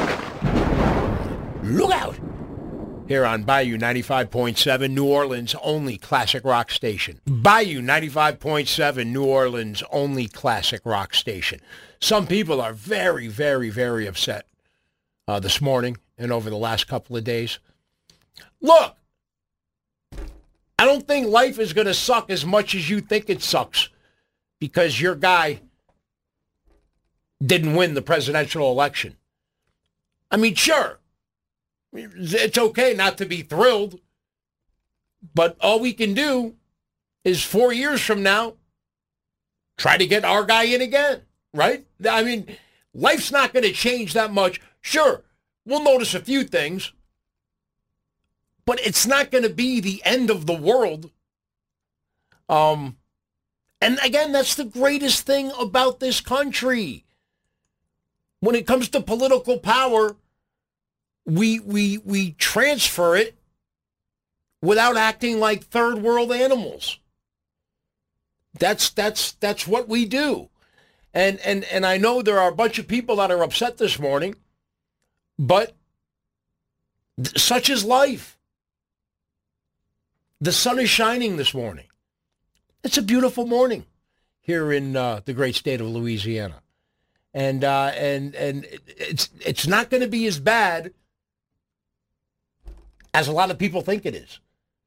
Look out. Here on Bayou ninety-five point seven, New Orleans' only classic rock station. Bayou ninety-five point seven, New Orleans' only classic rock station. Some people are very, very, very upset uh, this morning and over the last couple of days. Look, I don't think life is going to suck as much as you think it sucks because your guy didn't win the presidential election. I mean, sure. It's okay not to be thrilled, but all we can do is four years from now, try to get our guy in again, right? I mean, life's not going to change that much. Sure, we'll notice a few things, but it's not going to be the end of the world. Um, and again, that's the greatest thing about this country. When it comes to political power, We we we transfer it without acting like third world animals. That's that's that's what we do. And and and I know there are a bunch of people that are upset this morning, but th- such is life. The sun is shining this morning. It's a beautiful morning here in uh, the great state of Louisiana. And uh, and and it's it's not going to be as bad as a lot of people think it is.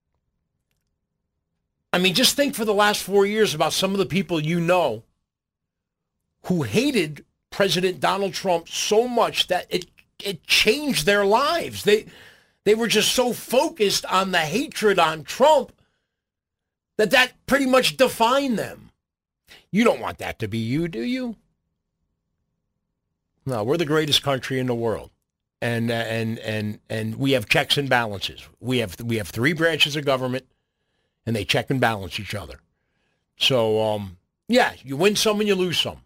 I mean, just think for the last four years about some of the people you know who hated President Donald Trump so much that it it changed their lives. They they were just so focused on the hatred on Trump that that pretty much defined them. You don't want that to be you, do you? No, we're the greatest country in the world, and uh, and and and we have checks and balances. We have we have three branches of government, and they check and balance each other. So, um, yeah, you win some and you lose some.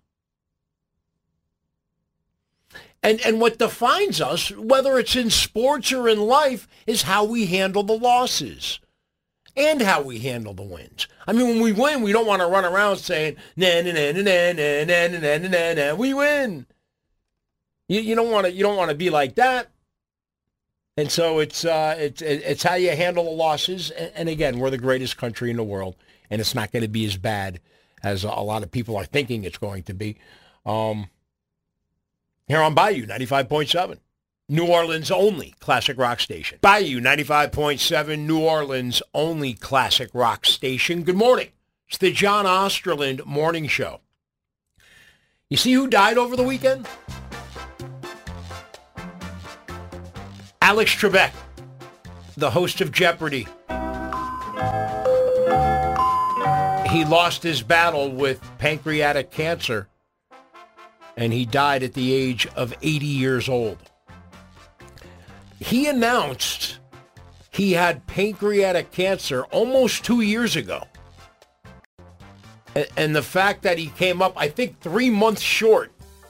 And and what defines us, whether it's in sports or in life, is how we handle the losses and how we handle the wins. I mean, when we win, we don't want to run around saying, na na na na na na na na na na na, we win. You you don't want to you don't want to be like that. And so it's uh it's it's how you handle the losses. And, and again, we're the greatest country in the world, and it's not going to be as bad as a lot of people are thinking it's going to be. Um, here on Bayou ninety-five point seven, New Orleans only classic rock station. Bayou ninety-five point seven, New Orleans only classic rock station. Good morning. It's the John Osterland Morning Show. You see who died over the weekend? Alex Trebek, the host of Jeopardy. He lost his battle with pancreatic cancer, and he died at the age of eighty years old. He announced he had pancreatic cancer almost two years ago. And the fact that he came up, I think, three months short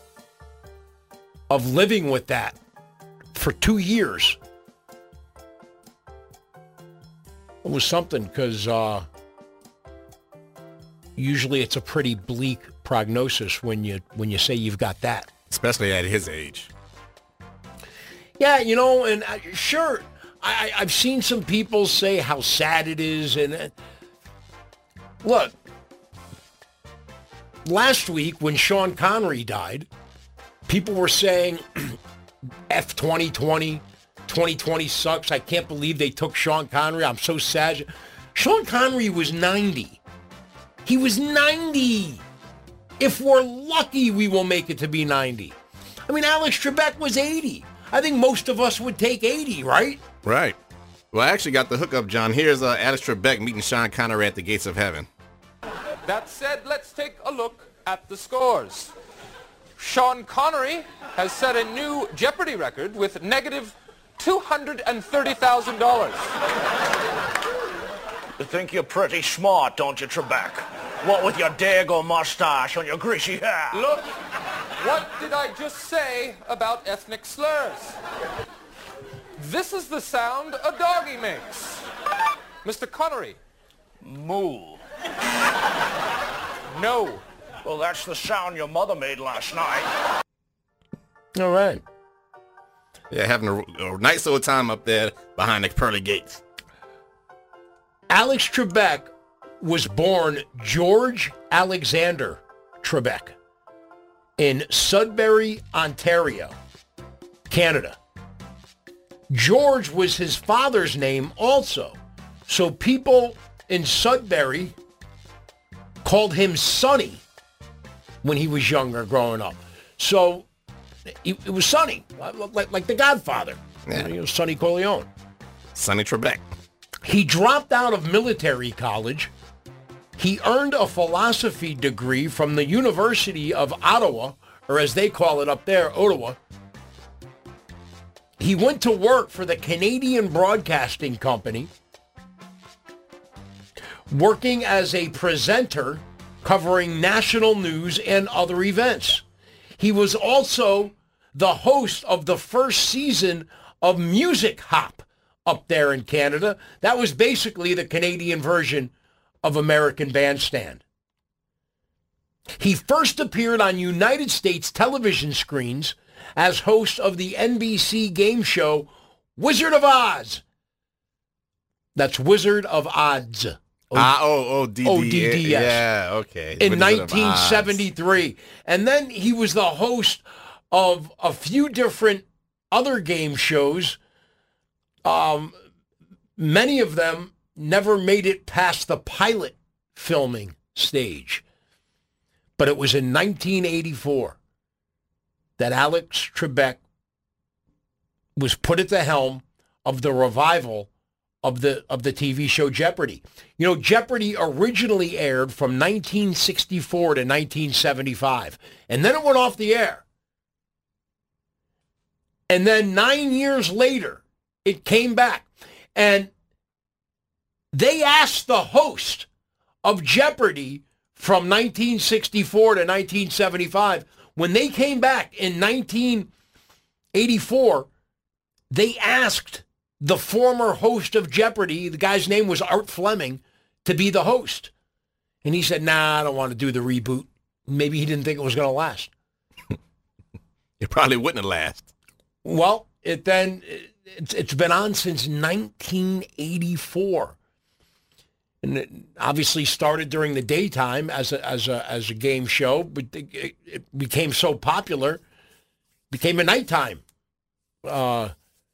of living with that for two years. It was something, because uh, usually it's a pretty bleak prognosis when you when you say you've got that. Especially at his age. Yeah, you know, and uh, sure, I, I've seen some people say how sad it is. And uh, look, last week when Sean Connery died, people were saying, F twenty twenty, twenty twenty sucks. I can't believe they took Sean Connery. I'm so sad. Sean Connery was ninety. He was ninety. If we're lucky, we will make it to be ninety. I mean, Alex Trebek was eighty. I think most of us would take eighty, right? Right. Well, I actually got the hookup, John. Here's uh, Alex Trebek meeting Sean Connery at the gates of heaven. That said, let's take a look at the scores. Sean Connery has set a new Jeopardy record with negative two hundred thirty thousand dollars. You think you're pretty smart, don't you, Trebek? What with your dago mustache and your greasy hair? Look, what did I just say about ethnic slurs? This is the sound a doggy makes. Mister Connery. Moo. No. Well, that's the sound your mother made last night. All right. Yeah, having a, a nice old time up there behind the pearly gates. Alex Trebek was born George Alexander Trebek in Sudbury, Ontario, Canada. George was his father's name also. So people in Sudbury called him Sonny when he was younger growing up. So it, it was Sonny, like, like the Godfather, yeah. You know, Sonny Corleone. Sonny Trebek. He dropped out of military college. He earned a philosophy degree from the University of Ottawa, or as they call it up there, Ottawa. He went to work for the Canadian Broadcasting Company, working as a presenter covering national news and other events. He was also the host of the first season of Music Hop up there in Canada. That was basically the Canadian version of American Bandstand. He first appeared on United States television screens as host of the N B C game show Wizard of Oz. That's Wizard of Odds. Ah, oh, oh, D D. O D D S. Yeah, okay. In Wizard of nineteen seventy-three. And then he was the host of a few different other game shows. Um, many of them never made it past the pilot filming stage. But it was in nineteen eighty-four that Alex Trebek was put at the helm of the revival of the of the T V show Jeopardy. You know, Jeopardy originally aired from nineteen sixty-four to nineteen seventy-five, and then it went off the air. And then nine years later, it came back. And they asked the host of Jeopardy from nineteen sixty-four to nineteen seventy-five, when they came back in nineteen eighty-four, they asked the former host of Jeopardy, the guy's name was Art Fleming, to be the host. And he said, nah, I don't want to do the reboot. Maybe he didn't think it was going to last. It probably wouldn't last. Well, it then, it's, it's been on since nineteen eighty-four. And it obviously started during the daytime as a, as a, as a game show, but it, it became so popular, became a nighttime uh,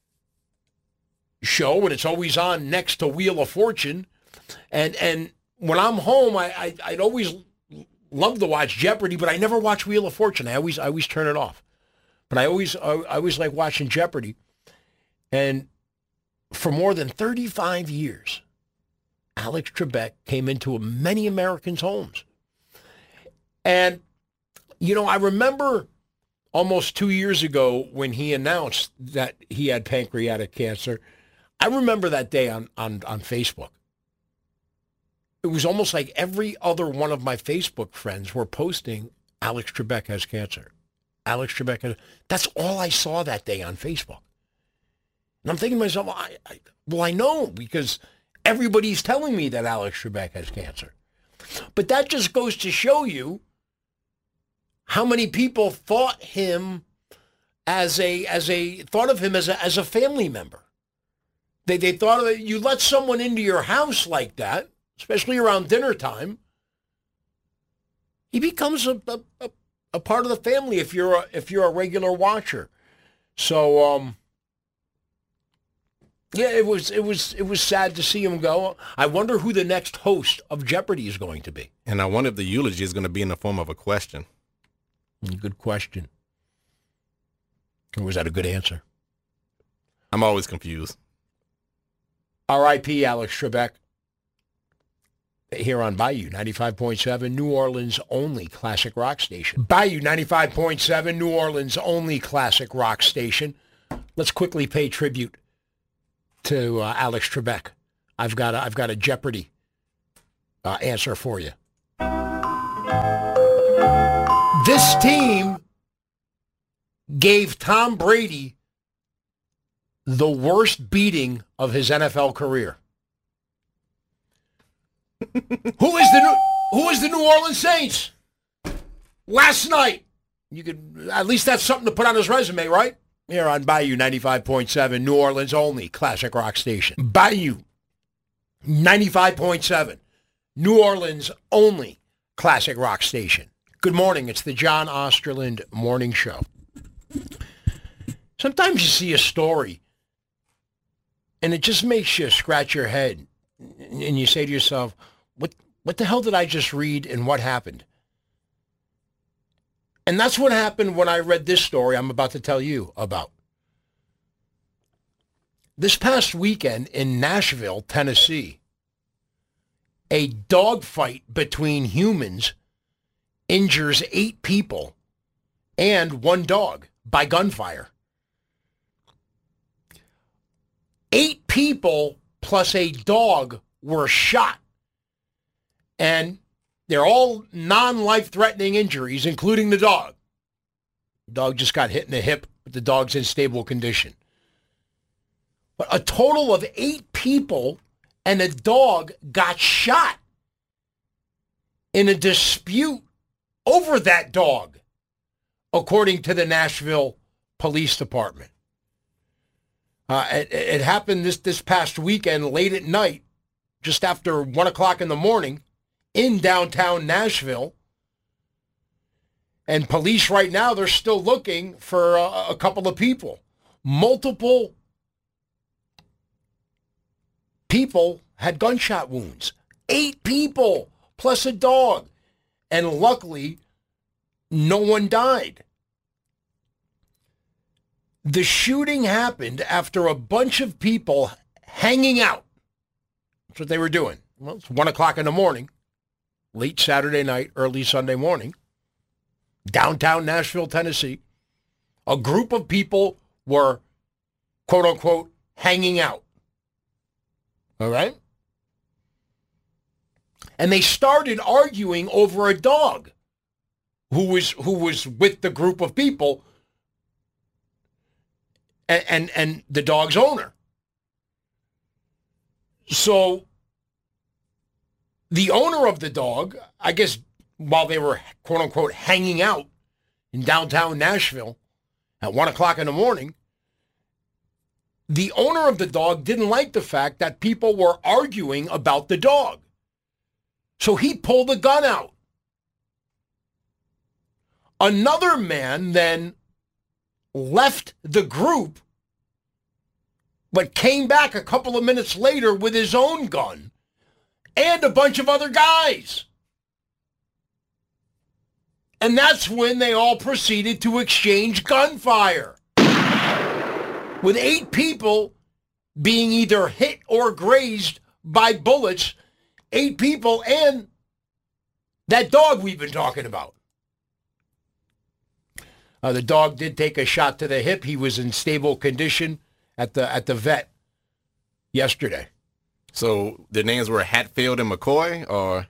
show, and it's always on next to Wheel of Fortune. And and when I'm home, I, I I'd always love to watch Jeopardy, but I never watch Wheel of Fortune. I always I always turn it off. But I always I, I always like watching Jeopardy. And for more than thirty-five years, Alex Trebek came into many Americans' homes. And, you know, I remember almost two years ago when he announced that he had pancreatic cancer. I remember that day on, on, on Facebook. It was almost like every other one of my Facebook friends were posting, Alex Trebek has cancer. Alex Trebek has... That's all I saw that day on Facebook. And I'm thinking to myself, well, I, I, well, I know because everybody's telling me that Alex Trebek has cancer. But that just goes to show you how many people thought him as a as a thought of him as a as a family member. They they thought that you let someone into your house like that, especially around dinner time, he becomes a a, a part of the family if you're a, if you're a regular watcher. So um yeah, it was it was it was sad to see him go. I wonder who the next host of Jeopardy is going to be. And I wonder if the eulogy is going to be in the form of a question. Good question. Or was that a good answer? I'm always confused. R I P Alex Trebek. Here on Bayou ninety-five point seven, New Orleans' only classic rock station. Bayou ninety-five point seven, New Orleans' only classic rock station. Let's quickly pay tribute to uh, Alex Trebek. I've got a, I've got a Jeopardy uh, answer for you. This team gave Tom Brady the worst beating of his N F L career. Who is the new, who is the New Orleans Saints? Last night. You could at least that's something to put on his resume, right? Here on Bayou ninety-five point seven, New Orleans' only classic rock station. Bayou ninety-five point seven, New Orleans' only classic rock station. Good morning. It's the John Osterland Morning Show. Sometimes you see a story, and it just makes you scratch your head, and you say to yourself, what, what the hell did I just read, and what happened? And that's what happened when I read this story I'm about to tell you about. This past weekend in Nashville, Tennessee, a dogfight between humans injures eight people and one dog by gunfire. Eight people plus a dog were shot. And they're all non-life-threatening injuries, including the dog. The dog just got hit in the hip, but the dog's in stable condition. But a total of eight people and a dog got shot in a dispute over that dog, according to the Nashville Police Department. Uh, it, it happened this, this past weekend, late at night, just after one o'clock in the morning in downtown Nashville. And police right now, they're still looking for a, a couple of people. Multiple people had gunshot wounds. Eight people, plus a dog. And luckily, no one died. The shooting happened after a bunch of people hanging out. That's what they were doing. Well, it's one o'clock in the morning, late Saturday night, early Sunday morning, downtown Nashville, Tennessee. A group of people were, quote unquote, hanging out. All right? And they started arguing over a dog who was who was with the group of people and and, and the dog's owner. So the owner of the dog, I guess while they were, quote unquote, hanging out in downtown Nashville at one o'clock in the morning, the owner of the dog didn't like the fact that people were arguing about the dog. So he pulled a gun out. Another man then left the group, but came back a couple of minutes later with his own gun and a bunch of other guys. And that's when they all proceeded to exchange gunfire, with eight people being either hit or grazed by bullets. Eight people and that dog we've been talking about. Uh, the dog did take a shot to the hip. He was in stable condition at the at the vet yesterday. So the names were Hatfield and McCoy, or?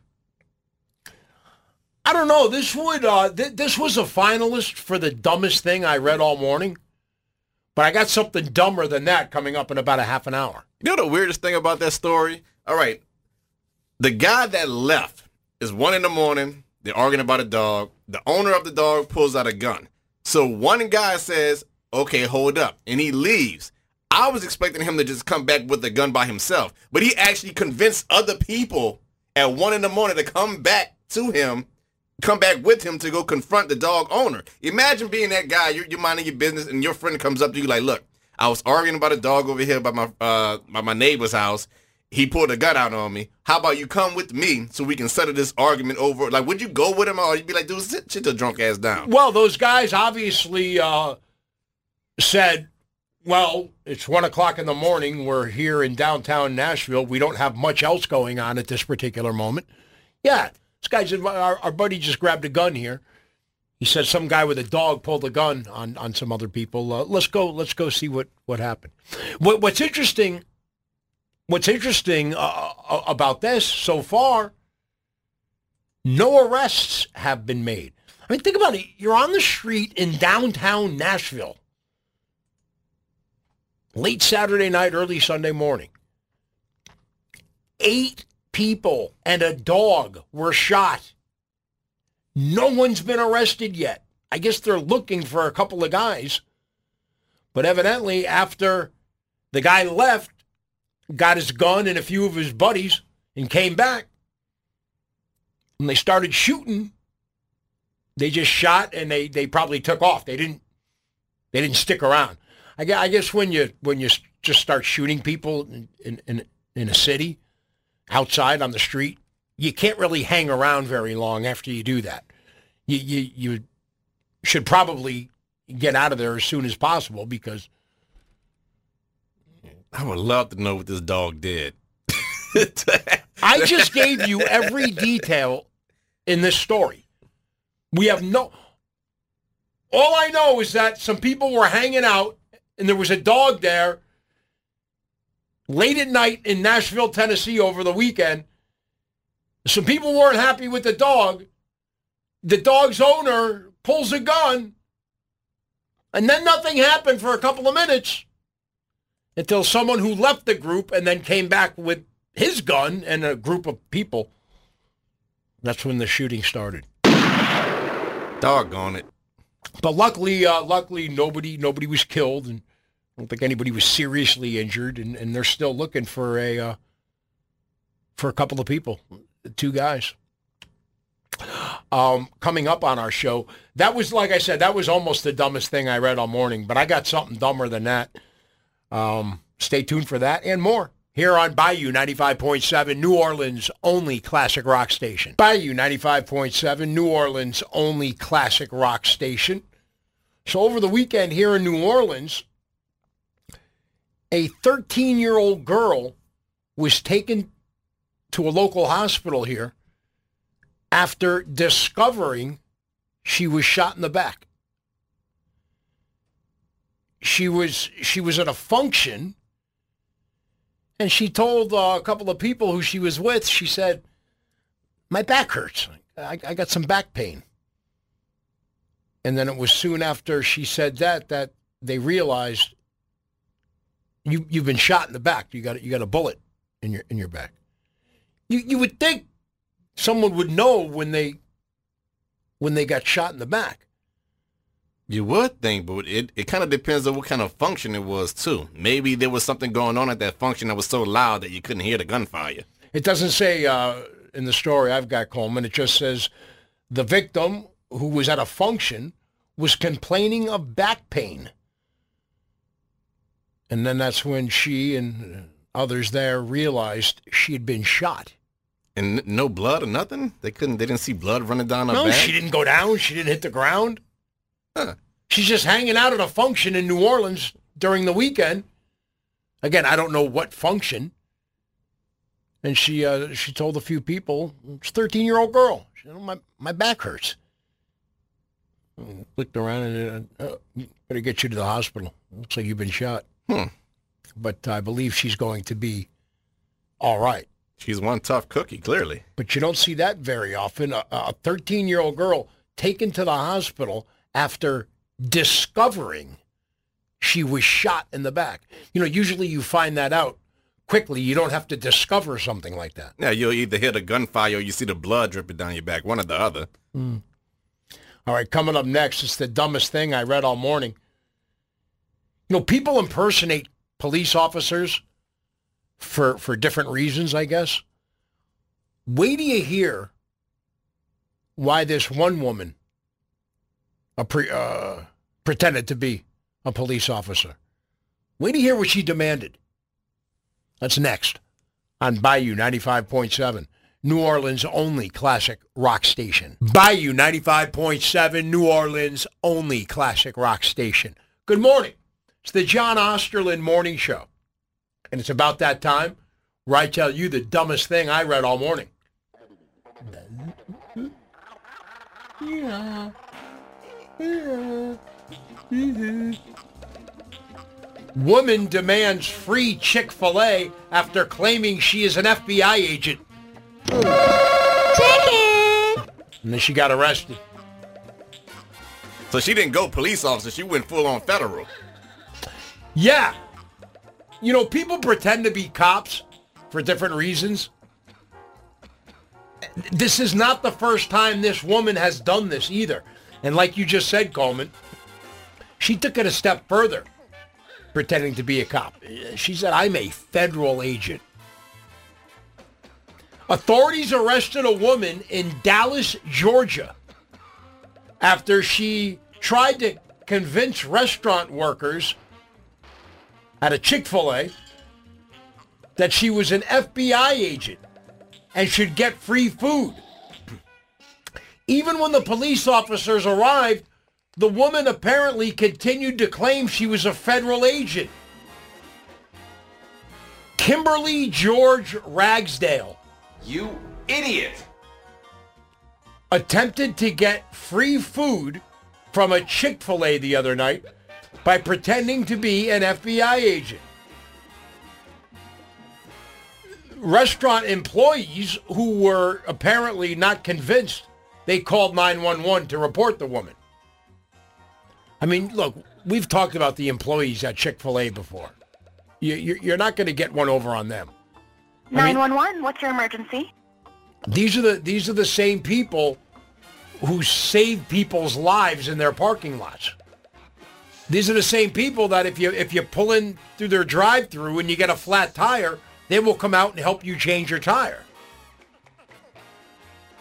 I don't know. This would uh, th- this was a finalist for the dumbest thing I read all morning. But I got something dumber than that coming up in about a half an hour. You know the weirdest thing about that story? All right. The guy that left is one in the morning. They're arguing about a dog. The owner of the dog pulls out a gun. So one guy says, okay, hold up. And he leaves. I was expecting him to just come back with the gun by himself. But he actually convinced other people at one in the morning to come back to him, come back with him to go confront the dog owner. Imagine being that guy. You're, you're minding your business and your friend comes up to you like, look, I was arguing about a dog over here by my, uh, by my neighbor's house. He pulled a gun out on me. How about you come with me so we can settle this argument over? Like, would you go with him or you'd be like, dude, sit, sit the drunk ass down? Well, those guys obviously uh, said, well, it's one o'clock in the morning. We're here in downtown Nashville. We don't have much else going on at this particular moment. Yeah, this guy said, our, our buddy just grabbed a gun here. He said some guy with a dog pulled a gun on, on some other people. Uh, let's go. Let's go see what, what happened. What, what's interesting... What's interesting uh, about this so far, no arrests have been made. I mean, think about it. You're on the street in downtown Nashville, late Saturday night, early Sunday morning. Eight people and a dog were shot. No one's been arrested yet. I guess they're looking for a couple of guys. But evidently, after the guy left, got his gun and a few of his buddies, and came back. When they started shooting, they just shot and they, they probably took off. They didn't they didn't stick around. I guess, I guess when you when you just start shooting people in, in, in, in a city, outside on the street, you can't really hang around very long after you do that. You you, you should probably get out of there as soon as possible because I would love to know what this dog did. I just gave you every detail in this story. We have no... All I know is that some people were hanging out, and there was a dog there late at night in Nashville, Tennessee over the weekend. Some people weren't happy with the dog. The dog's owner pulls a gun, and then nothing happened for a couple of minutes. Until someone who left the group and then came back with his gun and a group of people. That's when the shooting started. Doggone it. But luckily, uh, luckily nobody nobody was killed, and I don't think anybody was seriously injured, and, and they're still looking for a uh, for a couple of people, two guys. Um, coming up on our show, that was, like I said, that was almost the dumbest thing I read all morning, but I got something dumber than that. Um, stay tuned for that and more here on Bayou ninety-five point seven, New Orleans' only classic rock station. Bayou ninety-five point seven, New Orleans' only classic rock station. So over the weekend here in New Orleans, a thirteen-year-old girl was taken to a local hospital here after discovering she was shot in the back. She was she was at a function, and she told uh, a couple of people who she was with, she said, my back hurts. I, I got some back pain. And then it was soon after she said that that they realized you you've been shot in the back. You got you got a bullet in your in your back. You you would think someone would know when they when they got shot in the back. You would think, but it, it kind of depends on what kind of function it was, too. Maybe there was something going on at that function that was so loud that you couldn't hear the gunfire. It doesn't say uh, in the story I've got, Coleman. It just says the victim, who was at a function, was complaining of back pain. And then that's when she and others there realized she had been shot. And no blood or nothing? They couldn't. They didn't see blood running down her no, back? No, she didn't go down. She didn't hit the ground. Huh. She's just hanging out at a function in New Orleans during the weekend. Again, I don't know what function. And she uh, she told a few people, it's a thirteen-year-old girl. She said, oh, my, my back hurts. Looked around and uh, uh, better get you to the hospital. Looks like you've been shot. Hmm. But I believe she's going to be all right. She's one tough cookie, clearly. But you don't see that very often. A, a thirteen-year-old girl taken to the hospital after discovering she was shot in the back. You know, usually you find that out quickly. You don't have to discover something like that. Yeah, you'll either hear the gunfire or you see the blood dripping down your back, one or the other. Mm. All right, coming up next, it's the dumbest thing I read all morning. You know, people impersonate police officers for for different reasons, I guess. Wait till you hear why this one woman a pre, uh, pretended to be a police officer. Wait to hear what she demanded. That's next on Bayou ninety-five point seven, New Orleans' only classic rock station. Bayou ninety-five point seven, New Orleans' only classic rock station. Good morning. It's the John Osterland Morning Show. And it's about that time where I tell you the dumbest thing I read all morning. Yeah. Yeah. Mm-hmm. Woman demands free Chick-fil-A after claiming she is an F B I agent. Chicken! And then she got arrested. So she didn't go police officer, she went full-on federal. Yeah. You know, people pretend to be cops for different reasons. This is not the first time this woman has done this either. And like you just said, Coleman, she took it a step further, pretending to be a cop. She said, I'm a federal agent. Authorities arrested a woman in Dallas, Georgia, after she tried to convince restaurant workers at a Chick-fil-A that she was an F B I agent and should get free food. Even when the police officers arrived, the woman apparently continued to claim she was a federal agent. Kimberly George Ragsdale. You idiot! Attempted to get free food from a Chick-fil-A the other night by pretending to be an F B I agent. Restaurant employees who were apparently not convinced, they called nine one one to report the woman. I mean, look, we've talked about the employees at Chick-fil-A before. You, you're not going to get one over on them. nine one one, what's your emergency? These are the these are the same people who save people's lives in their parking lots. These are the same people that if you if you pull in through their drive-through and you get a flat tire, they will come out and help you change your tire.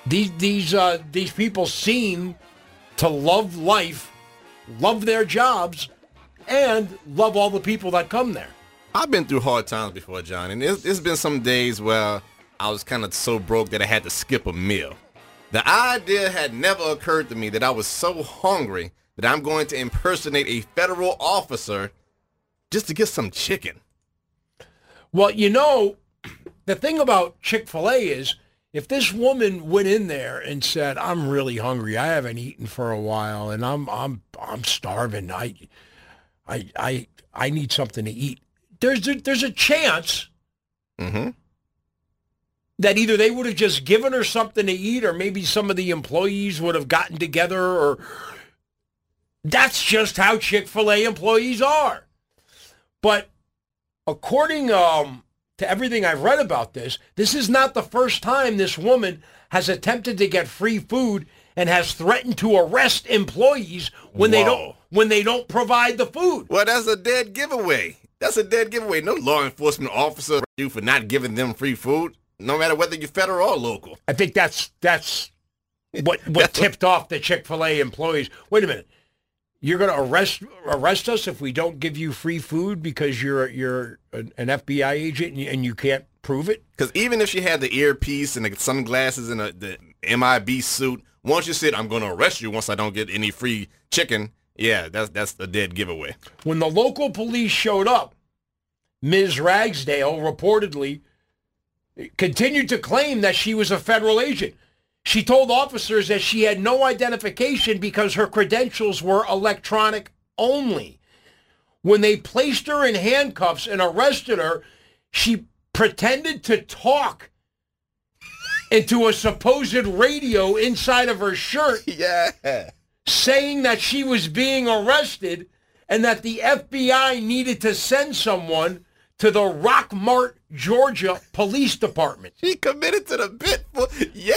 These these uh, these people seem to love life, love their jobs, and love all the people that come there. I've been through hard times before, John, and there's, there's been some days where I was kind of so broke that I had to skip a meal. The idea had never occurred to me that I was so hungry that I'm going to impersonate a federal officer just to get some chicken. Well, you know, the thing about Chick-fil-A is if this woman went in there and said, "I'm really hungry. I haven't eaten for a while, and I'm I'm I'm starving. I I I I need something to eat." There's a, there's a chance mm-hmm. that either they would have just given her something to eat, or maybe some of the employees would have gotten together, or that's just how Chick-fil-A employees are. But according um, to everything I've read about this, this is not the first time this woman has attempted to get free food and has threatened to arrest employees when Whoa. they don't when they don't provide the food. Well, that's a dead giveaway. That's a dead giveaway. No law enforcement officer you for not giving them free food, no matter whether you're federal or local. I think that's that's what what that's tipped what... off the Chick-fil-A employees. Wait a minute. You're going to arrest arrest us if we don't give you free food because you're you're an F B I agent and you, and you can't prove it? Because even if she had the earpiece and the sunglasses and the, the M I B suit, once you said, "I'm going to arrest you once I don't get any free chicken," yeah, that's that's a dead giveaway. When the local police showed up, Miz Ragsdale reportedly continued to claim that she was a federal agent. She told officers that she had no identification because her credentials were electronic only. When they placed her in handcuffs and arrested her, she pretended to talk into a supposed radio inside of her shirt. Yeah. Saying that she was being arrested and that the F B I needed to send someone to the Rockmart, Georgia Police Department. She committed to the bit. For, yeah.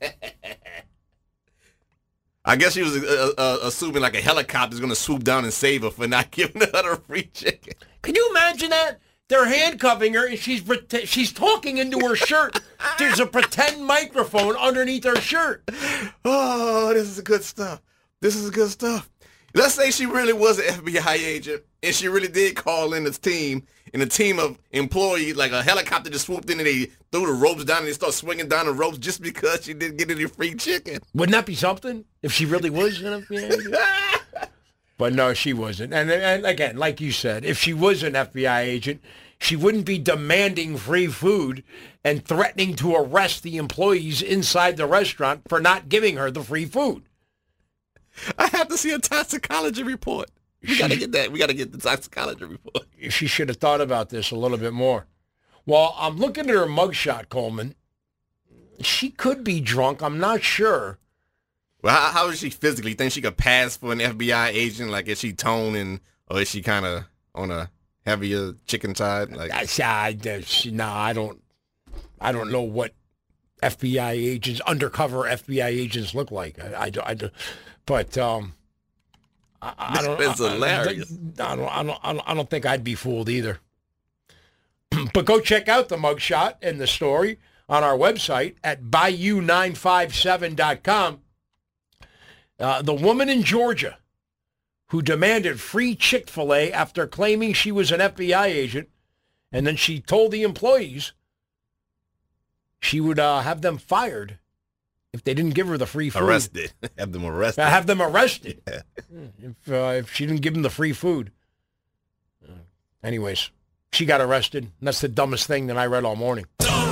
I guess she was uh, uh, assuming like a helicopter is going to swoop down and save her for not giving her the free chicken. Can you imagine that? They're handcuffing her and she's pre- she's talking into her shirt. There's a pretend microphone underneath her shirt. Oh, this is good stuff. This is good stuff. Let's say she really was an F B I agent and she really did call in this team, and a team of employees, like a helicopter just swooped in and they threw the ropes down and they start swinging down the ropes just because she didn't get any free chicken. Wouldn't that be something if she really was an F B I agent? But no, she wasn't. And, and again, like you said, if she was an F B I agent, she wouldn't be demanding free food and threatening to arrest the employees inside the restaurant for not giving her the free food. I have to see a toxicology report. We got to get that. We got to get the toxicology report. She should have thought about this a little bit more. Well, I'm looking at her mugshot, Coleman. She could be drunk. I'm not sure. Well, how, how is she physically? Think she could pass for an F B I agent? Like, is she toning, or is she kind of on a heavier chicken side? Like, I, I, no, I don't. I don't know what F B I agents, undercover F B I agents, look like. I, I, I, but um, I, I don't. That's hilarious. I, I don't. I don't. I don't. I don't think I'd be fooled either. But go check out the mugshot and the story on our website at bayou nine five seven dot com. Uh, the woman in Georgia who demanded free Chick-fil-A after claiming she was an F B I agent, and then she told the employees she would uh, have them fired if they didn't give her the free food. Arrested. Have them arrested. Uh, have them arrested if, uh, if she didn't give them the free food. Uh, anyways, she got arrested. That's the dumbest thing that I read all morning.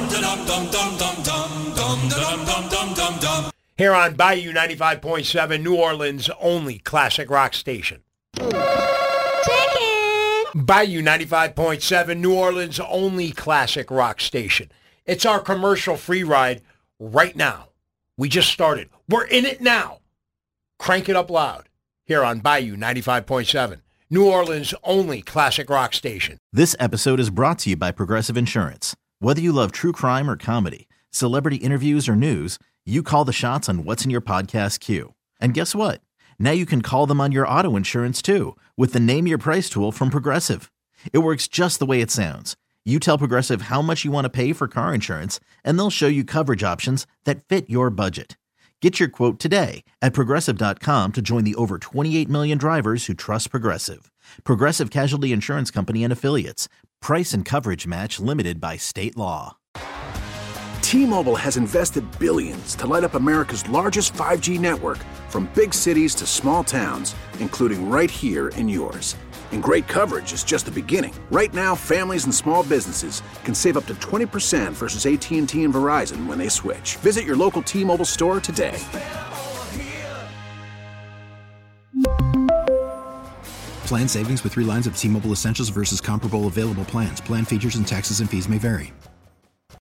Here on Bayou ninety-five point seven, New Orleans' only classic rock station. Chicken! Bayou ninety-five point seven, New Orleans' only classic rock station. It's our commercial free ride right now. We just started. We're in it now. Crank it up loud. Here on Bayou ninety-five point seven, New Orleans' only classic rock station. This episode is brought to you by Progressive Insurance. Whether you love true crime or comedy, celebrity interviews or news, you call the shots on what's in your podcast queue. And guess what? Now you can call them on your auto insurance too with the Name Your Price tool from Progressive. It works just the way it sounds. You tell Progressive how much you want to pay for car insurance, and they'll show you coverage options that fit your budget. Get your quote today at Progressive dot com to join the over twenty-eight million drivers who trust Progressive. Progressive Casualty Insurance Company and Affiliates. Price and coverage match limited by state law. T-Mobile has invested billions to light up America's largest five G network, from big cities to small towns, including right here in yours. And great coverage is just the beginning. Right now, families and small businesses can save up to twenty percent versus A T and T and Verizon when they switch. Visit your local T-Mobile store today. Plan savings with three lines of T-Mobile Essentials versus comparable available plans. Plan features and taxes and fees may vary.